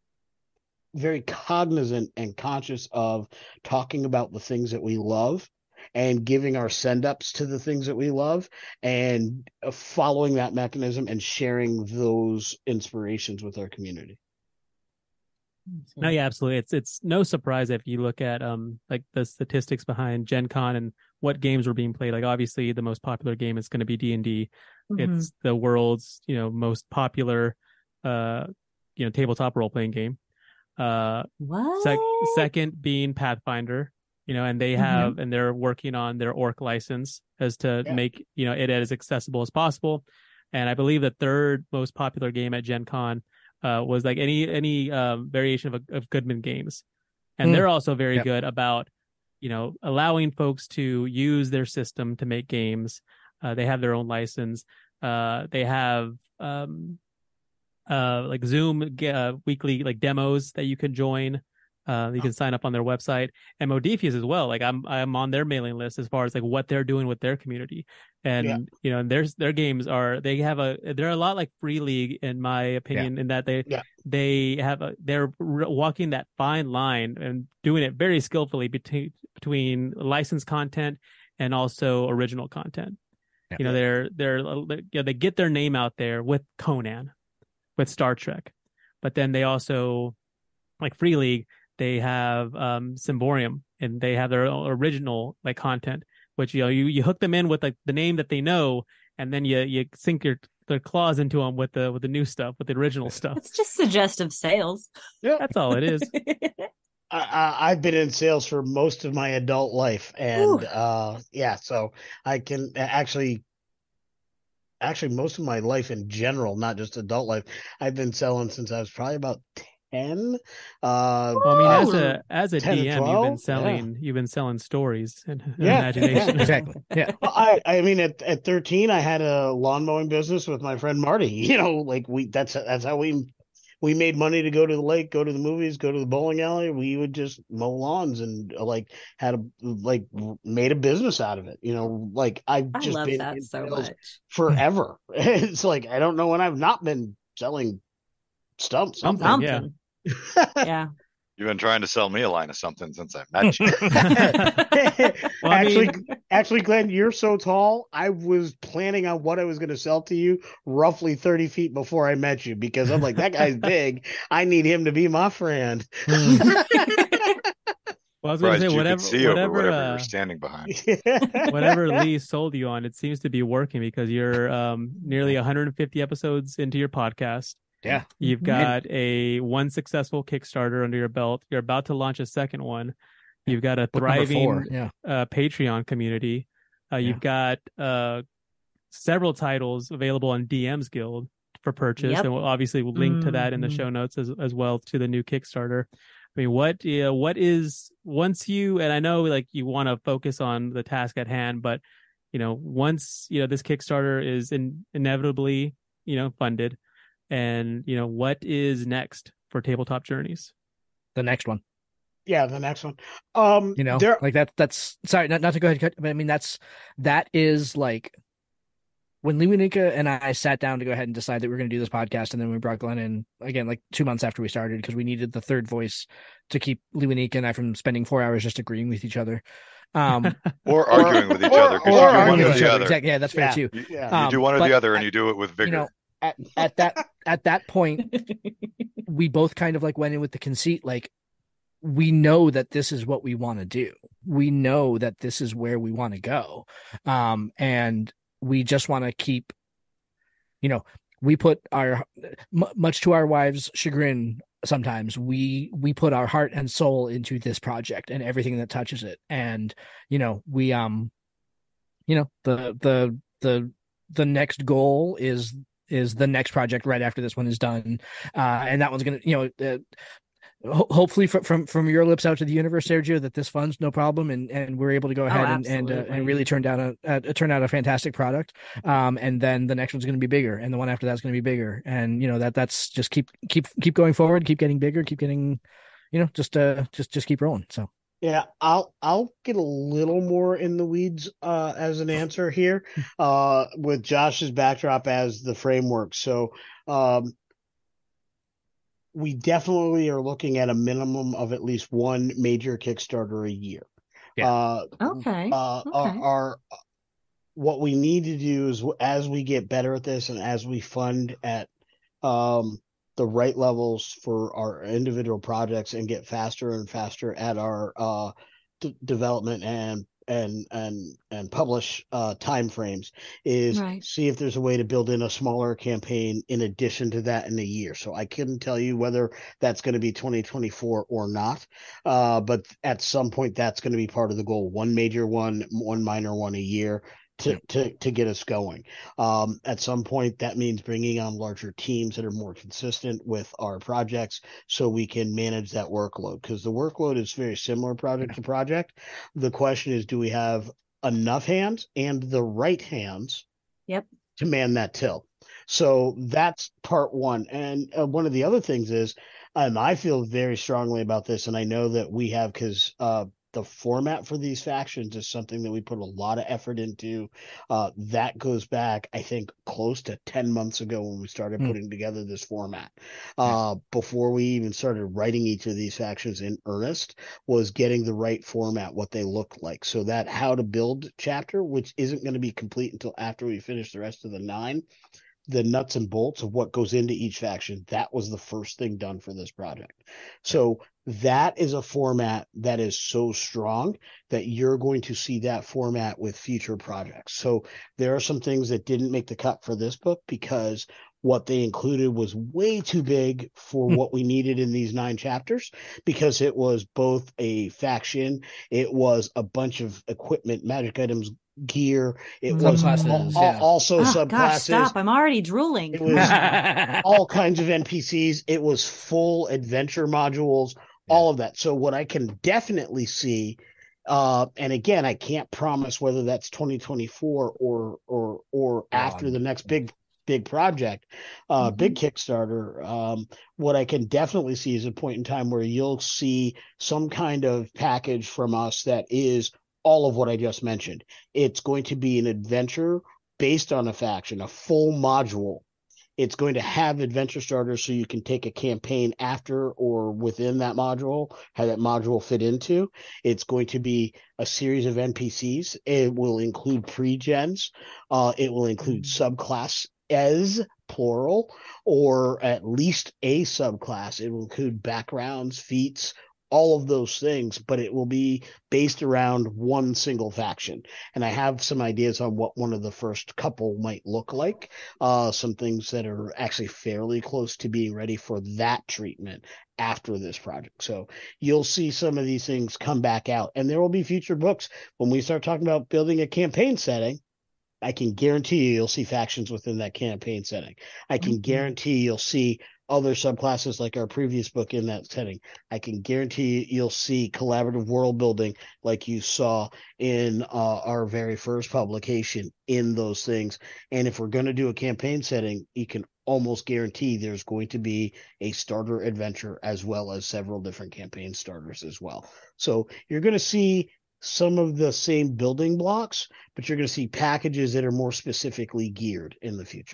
very cognizant and conscious of talking about the things that we love and giving our send-ups to the things that we love and following that mechanism and sharing those inspirations with our community. No, yeah, absolutely. It's it's no surprise if you look at um like the statistics behind Gen Con and what games were being played. Like obviously the most popular game is going to be D and D. Mm-hmm. It's the world's, you know, most popular uh you know tabletop role-playing game. Uh, what? Sec- second being Pathfinder, you know, and they have, mm-hmm. and they're working on their orc license as to yeah. make, you know, it as accessible as possible. And I believe the third most popular game at Gen Con uh, was like any, any um, variation of, of Goodman Games. And mm. they're also very yep. good about, you know, allowing folks to use their system to make games. Uh, they have their own license. Uh, they have, um, Uh, like Zoom uh, weekly like demos that you can join. Uh, you can sign up on their website, and Modiphius as well. Like I'm, I'm on their mailing list as far as like what they're doing with their community, and yeah. you know, there's their games are they have a they're a lot like Free League in my opinion, yeah. in that they yeah. they have a they're walking that fine line and doing it very skillfully between between licensed content and also original content. Yeah. You know, they're they're you know, they get their name out there with Conan, with Star Trek, but then they also, like Free League, they have um Symborium, and they have their original like content, which you know you, you hook them in with like the name that they know, and then you you sink your their claws into them with the with the new stuff, with the original stuff. It's just suggestive sales. Yeah, that's all it is. I, I, I've been in sales for most of my adult life, and Ooh. uh yeah, so I can actually. Actually, most of my life in general, not just adult life, I've been selling since I was probably about ten. Uh, well, I mean, as a as a D M, you've been selling yeah. you've been selling stories and yeah, imagination. Yeah, exactly. Yeah. Well, I I mean, at, at thirteen, I had a lawn mowing business with my friend Marty. You know, like we that's that's how we we made money to go to the lake, go to the movies, go to the bowling alley. We would just mow lawns and like had a like made a business out of it. You know, like I've I just love been that in so sales much forever. It's like I don't know when I've not been selling stuff. Something, something. Yeah. yeah. You've been trying to sell me a line of something since I met you. well, actually, I mean... actually, Glenn, you're so tall. I was planning on what I was going to sell to you roughly thirty feet before I met you, because I'm like, that guy's big. I need him to be my friend. Well, I was going to say, whatever, see whatever, whatever uh, you're standing behind. Whatever Lee sold you on, it seems to be working, because you're um, nearly one hundred fifty episodes into your podcast. Yeah. You've got a one successful Kickstarter under your belt. You're about to launch a second one. You've got a thriving yeah. uh, Patreon community. Uh, yeah. You've got uh, several titles available on D M's Guild for purchase. Yep. And we'll obviously we'll link mm-hmm. to that in the show notes as, as well to the new Kickstarter. I mean, what, uh, what is, once you, and I know like you want to focus on the task at hand, but, you know, once, you know, this Kickstarter is in, inevitably, you know, funded, and, you know, what is next for Tabletop Journeys? The next one. Yeah, the next one. Um, you know, there... like that, that's, sorry, not, not to go ahead and cut, but I mean, that's, that is like, when Liwanika and I sat down to go ahead and decide that we were going to do this podcast, and then we brought Glenn in again, like two months after we started, because we needed the third voice to keep Liwanika and I from spending four hours just agreeing with each other. Um, or arguing with each other, because you do one or the other. Exactly. Yeah, that's fair yeah. too. You, yeah. you Um, do one or but, the other, and you do it with vigor. You know, at, at that at that point, we both kind of like went in with the conceit, like, we know that this is what we want to do. We know that this is where we want to go. Um, and we just want to keep, you know, we put our, m- much to our wives' chagrin, sometimes we we put our heart and soul into this project and everything that touches it, and you know we um you know the the the the next goal is is the next project right after this one is done, uh and that one's gonna you know uh, ho- hopefully from, from from your lips out to the universe, Sergio, that this funds no problem, and and we're able to go ahead Oh, and and, uh, absolutely. and really turn down a, a turn out a fantastic product, um and then the next one's going to be bigger, and the one after that's going to be bigger, and you know that that's just keep keep keep going forward, keep getting bigger, keep getting, you know just uh just just keep rolling. So Yeah, I'll I'll get a little more in the weeds uh, as an answer here, uh, with Josh's backdrop as the framework. So um, we definitely are looking at a minimum of at least one major Kickstarter a year. Yeah. Uh, Okay. uh, Okay. Our, our what we need to do is, as we get better at this and as we fund at um, the right levels for our individual projects and get faster and faster at our uh, d- development and and and and publish uh, timeframes, is Right. see if there's a way to build in a smaller campaign in addition to that in a year. So I couldn't tell you whether that's going to be twenty twenty-four or not, uh, but at some point that's going to be part of the goal. One major one, one minor one a year. To, to, to get us going. Um, at some point, that means bringing on larger teams that are more consistent with our projects so we can manage that workload, because the workload is very similar project to project. The question is, do we have enough hands and the right hands Yep. to man that till? So that's part one. And uh, one of the other things is, um, I feel very strongly about this, and I know that we have, because uh, the format for these factions is something that we put a lot of effort into. Uh, that goes back, I think, close to ten months ago when we started Hmm. putting together this format. Uh, before we even started writing each of these factions in earnest, was getting the right format, what they look like. So that how to build chapter, which isn't going to be complete until after we finish the rest of the nine, the nuts and bolts of what goes into each faction, that was the first thing done for this project. So that is a format that is so strong that you're going to see that format with future projects. So there are some things that didn't make the cut for this book because what they included was way too big for Hmm. what we needed in these nine chapters, because it was both a faction, it was a bunch of equipment, magic items, gear, it was al- Subclasses, al- yeah. also Oh, subclasses. gosh, stop. I'm already drooling. It was all kinds of N P Cs. It was full adventure modules, all of that. So what I can definitely see, uh, and again, I can't promise whether that's twenty twenty-four or or or after Um, the next big big project, uh, Mhm. big Kickstarter. Um, what I can definitely see is a point in time where you'll see some kind of package from us that is all of what I just mentioned. It's going to be an adventure based on a faction, a full module. It's going to have adventure starters so you can take a campaign after or within that module, how that module fit into. It's going to be a series of N P Cs. It will include pre-gens. Uh, it will include subclass as plural, or at least a subclass. It will include backgrounds, feats, all of those things, but it will be based around one single faction. And I have some ideas on what one of the first couple might look like, uh, some things that are actually fairly close to being ready for that treatment after this project. So you'll see some of these things come back out, and there will be future books. When we start talking about building a campaign setting, I can guarantee you you'll see factions within that campaign setting. I can Mhm. guarantee you'll see other subclasses like our previous book in that setting. I can guarantee you'll see collaborative world building like you saw in uh, our very first publication in those things. And if we're going to do a campaign setting, you can almost guarantee there's going to be a starter adventure as well as several different campaign starters as well. So you're going to see some of the same building blocks, but you're going to see packages that are more specifically geared in the future.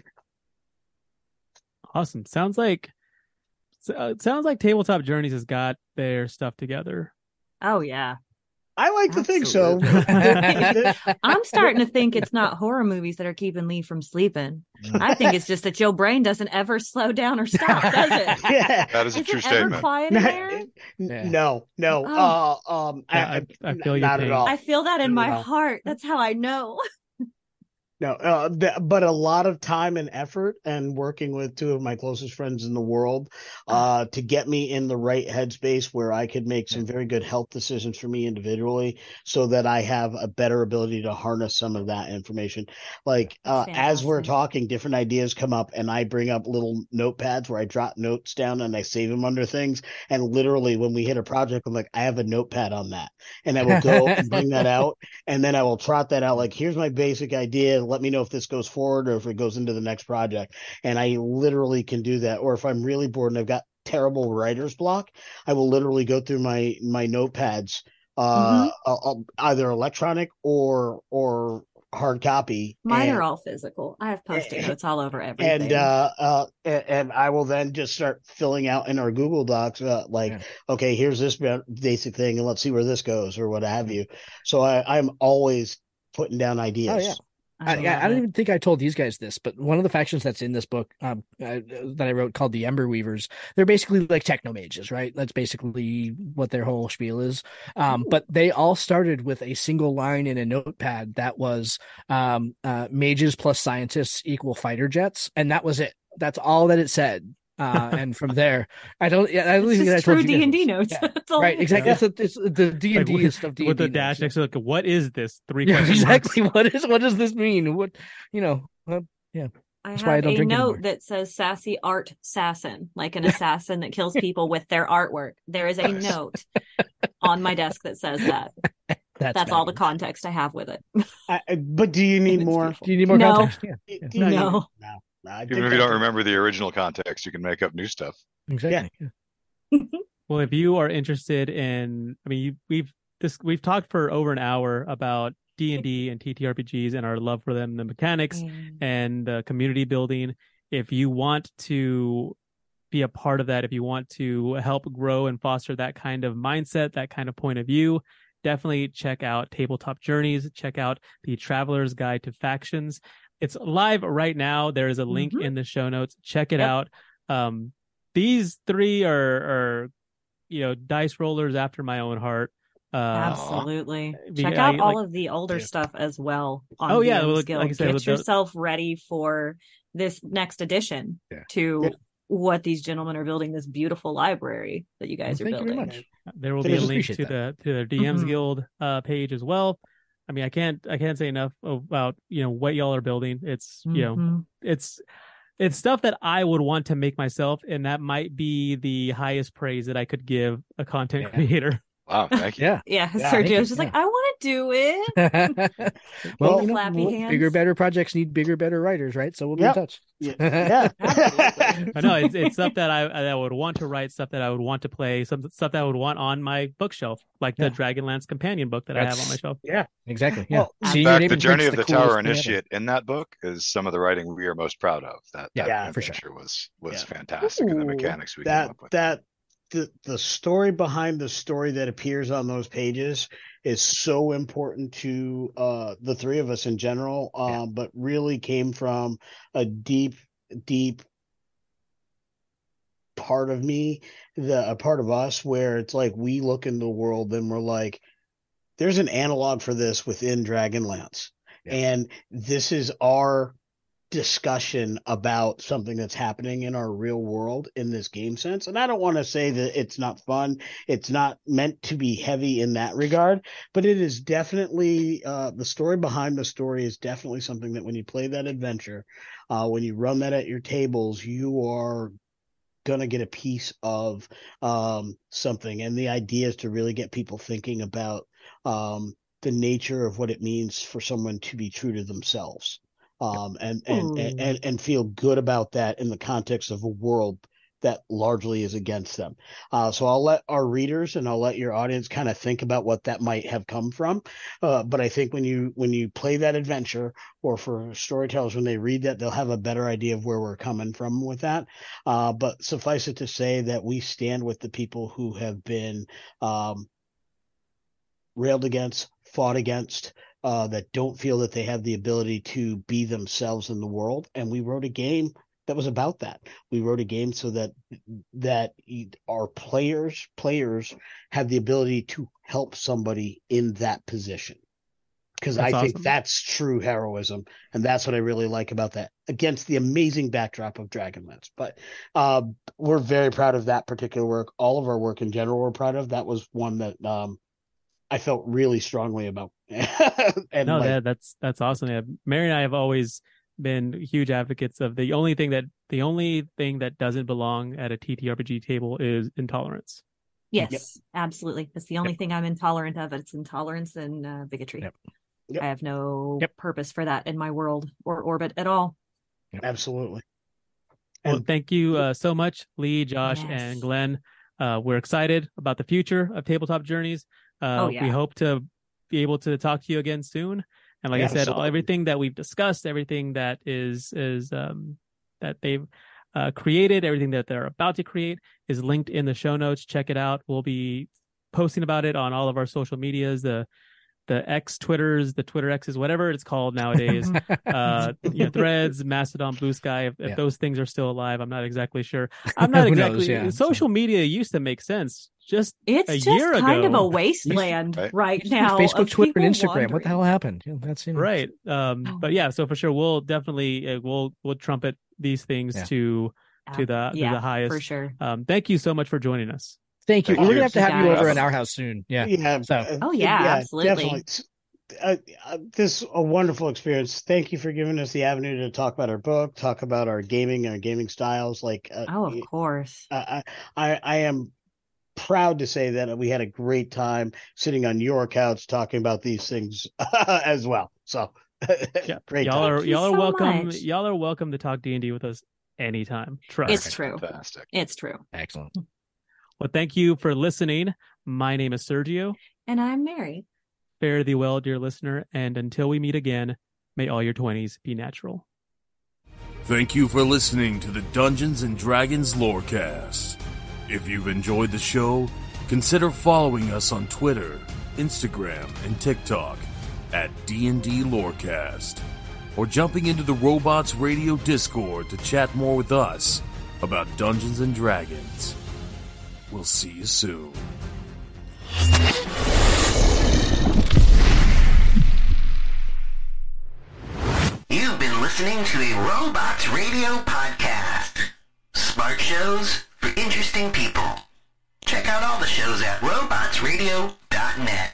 Awesome. Sounds like uh, it sounds like Tabletop Journeys has got their stuff together. Oh, yeah. I like to think so. Absolutely. I'm starting to think it's not horror movies that are keeping Lee from sleeping. I think it's just that your brain doesn't ever slow down or stop, does it? Yeah. That is a Is true it ever statement. quiet in there? Yeah. No, no. Oh. Uh, um, Yeah, I- I feel your not pain. at all. I feel that in my No. heart. That's how I know. No, uh, th- but a lot of time and effort and working with two of my closest friends in the world uh, to get me in the right headspace where I could make some very good health decisions for me individually so that I have a better ability to harness some of that information. Like uh, as we're fantastic. talking, different ideas come up and I bring up little notepads where I drop notes down and I save them under things. And literally when we hit a project, I'm like, I have a notepad on that. And I will go and bring that out. And then I will trot that out like, here's my basic idea. Let me know if this goes forward or if it goes into the next project. And I literally can do that. Or if I'm really bored and I've got terrible writer's block, I will literally go through my my notepads, uh, mm-hmm. either electronic or or hard copy. Mine and, are all physical. I have post-it notes all over everything. And uh, uh, and I will then just start filling out in our Google Docs, uh, like, yeah. okay, here's this basic thing, and let's see where this goes, or what have you. So I, I'm always putting down ideas. Oh yeah. I, I, I don't even think I told these guys this, but one of the factions that's in this book um, uh, that I wrote called the Ember Weavers, they're basically like techno mages, right? That's basically what their whole spiel is. Um, but they all started with a single line in a notepad that was um, uh, mages plus scientists equal fighter jets, and that was it. That's all that it said. Uh, and from there, I don't. Yeah, I don't it's think just I told true you D and D guys. notes. Yeah. Right, exactly. Yeah. It's, a, it's the D and D like, stuff. D and D with the notes. dash next to like, what is this? Three yeah, questions. exactly. What is? What does this mean? What you know? Uh, yeah. I That's have why I don't a drink note anymore. that says "sassy art assassin," like an assassin that kills people with their artwork. There is a note on my desk that says that. That's, That's all the context I have with it. I, but do you need more? Do you need more no. context? Yeah. Do No. you need- no. no. I Even if you don't remember the original context, you can make up new stuff. Exactly. Yeah. Well, if you are interested in, I mean, you, we've this we've talked for over an hour about D and D and T T R P Gs and our love for them, the mechanics Mm. and uh, community building. If you want to be a part of that, if you want to help grow and foster that kind of mindset, that kind of point of view, definitely check out Tabletop Journeys. Check out the Traveler's Guide to Factions. It's live right now. There is a link Mhm. in the show notes. Check it Yep. out. Um, these three are, are, you know, dice rollers after my own heart. Uh, Absolutely. the- Check I- out all like- of the older Yeah. stuff as well on Oh, yeah, D M's well, Guild. like I said, Get the- yourself ready for this next addition Yeah. to Yeah. what these gentlemen are building, this beautiful library that you guys Well, are thank you building. very much. There will Thank be a you. link Appreciate to the to the D Ms Mhm. Guild uh, page as well. I mean, I can't I can't say enough about you know what y'all are building. It's you know Mhm. it's it's stuff that I would want to make myself, and that might be the highest praise that I could give a content Yeah. creator. Wow, thank you. Yeah. Yeah, Yeah, thank Sergio's you. just like, Yeah. I want to do it. well, Well, you know, flappy well, hands. bigger, better projects need bigger, better writers, right? So we'll be Yep. in touch. Yeah. yeah. Absolutely. I know it's it's stuff that I that I would want to write, stuff that I would want to play, some stuff that I would want on my bookshelf, like Yeah. the Dragonlance companion book that I have on my That's- shelf. Yeah. Exactly. Yeah. Well, In Seeing your fact, name the in journey print's of the, coolest Tower thing ever. Initiate in that book is some of the writing we are most proud of. That that Yeah, for sure. adventure was was Yeah. fantastic, and the Ooh, mechanics we came that up with. that the the story behind the story that appears on those pages is so important to uh the three of us in general, um, Yeah. but really came from a deep, deep part of me, the a part of us where it's like we look in the world and we're like, there's an analog for this within Dragonlance, Yeah. and this is our discussion about something that's happening in our real world in this game sense. And I don't want to say that it's not fun. It's not meant to be heavy in that regard, but it is definitely uh, the story behind the story is definitely something that when you play that adventure, uh, when you run that at your tables, you are going to get a piece of um, something. And the idea is to really get people thinking about um, the nature of what it means for someone to be true to themselves. Um, and, and, and, and, and feel good about that in the context of a world that largely is against them. Uh, so I'll let our readers and I'll let your audience kind of think about what that might have come from. Uh, but I think when you, when you play that adventure, or for storytellers, when they read that, they'll have a better idea of where we're coming from with that. Uh, but suffice it to say that we stand with the people who have been, um, railed against, fought against, Uh, that don't feel that they have the ability to be themselves in the world. And we wrote a game that was about that. We wrote a game so that that our players players have the ability to help somebody in that position. because That's I think awesome. that's true heroism, and that's what I really like about that against the amazing backdrop of Dragonlance. But uh, we're very proud of that particular work. All of our work in general, we're proud of. That was one that um, I felt really strongly about. and no, like, that, that's that's awesome. Yeah, Mary and I have always been huge advocates of the only thing that the only thing that doesn't belong at a T T R P G table is intolerance. Yes, Yep. absolutely. That's the only Yep. thing I'm intolerant of. It's intolerance and uh, bigotry. Yep. Yep. I have no Yep. purpose for that in my world or orbit at all. absolutely. Well, And thank you uh, so much, Lee, Josh, Yes. and Glenn. Uh, we're excited about the future of Tabletop Journeys. Uh, Oh, yeah. We hope to be able to talk to you again soon. And like I said, all, Absolutely. everything that we've discussed, everything that is is um, that they've uh, created, everything that they're about to create is linked in the show notes. Check it out. We'll be posting about it on all of our social medias, the the X Twitters, the Twitter X's, whatever it's called nowadays. uh, you know, Threads, Mastodon, Blue Sky. If, if Yeah. those things are still alive, I'm not exactly sure. I'm not Who knows, exactly. yeah. Social media used to make sense just It's a just year kind ago. of a wasteland Right. right now. Facebook, of Twitter, and people Instagram. What the hell wandering. happened? Yeah, that's you know, Right. Um, but yeah, so for sure, we'll definitely uh, we'll we'll trumpet these things Yeah. to to the yeah, to the highest. for sure. Um, thank you so much for joining us. Thank you. Thank We're you. gonna have to have you Guys. over in our house soon. Yeah. yeah. So- uh, Oh, yeah, absolutely. Definitely. Uh, uh, this is a wonderful experience. Thank you for giving us the avenue to talk about our book, talk about our gaming, our gaming styles. Like, uh, Oh, of course. I, I, I am proud to say that we had a great time sitting on your couch talking about these things as well. So, Yeah, great y'all time. are Thank you y'all are so welcome. much. Y'all are welcome to talk D and D with us anytime. Trust. It's true. Fantastic. It's true. Excellent. Well, thank you for listening. My name is Sergio. And I'm Mary. Fare thee well, dear listener, and until we meet again, may all your twenties be natural. Thank you for listening to the Dungeons and Dragons Lorecast. If you've enjoyed the show, consider following us on Twitter, Instagram, and TikTok at D and D Lorecast, or jumping into the Robots Radio Discord to chat more with us about Dungeons and Dragons. We'll see you soon. You've been listening to a Robots Radio podcast. Smart shows for interesting people. Check out all the shows at robots radio dot net.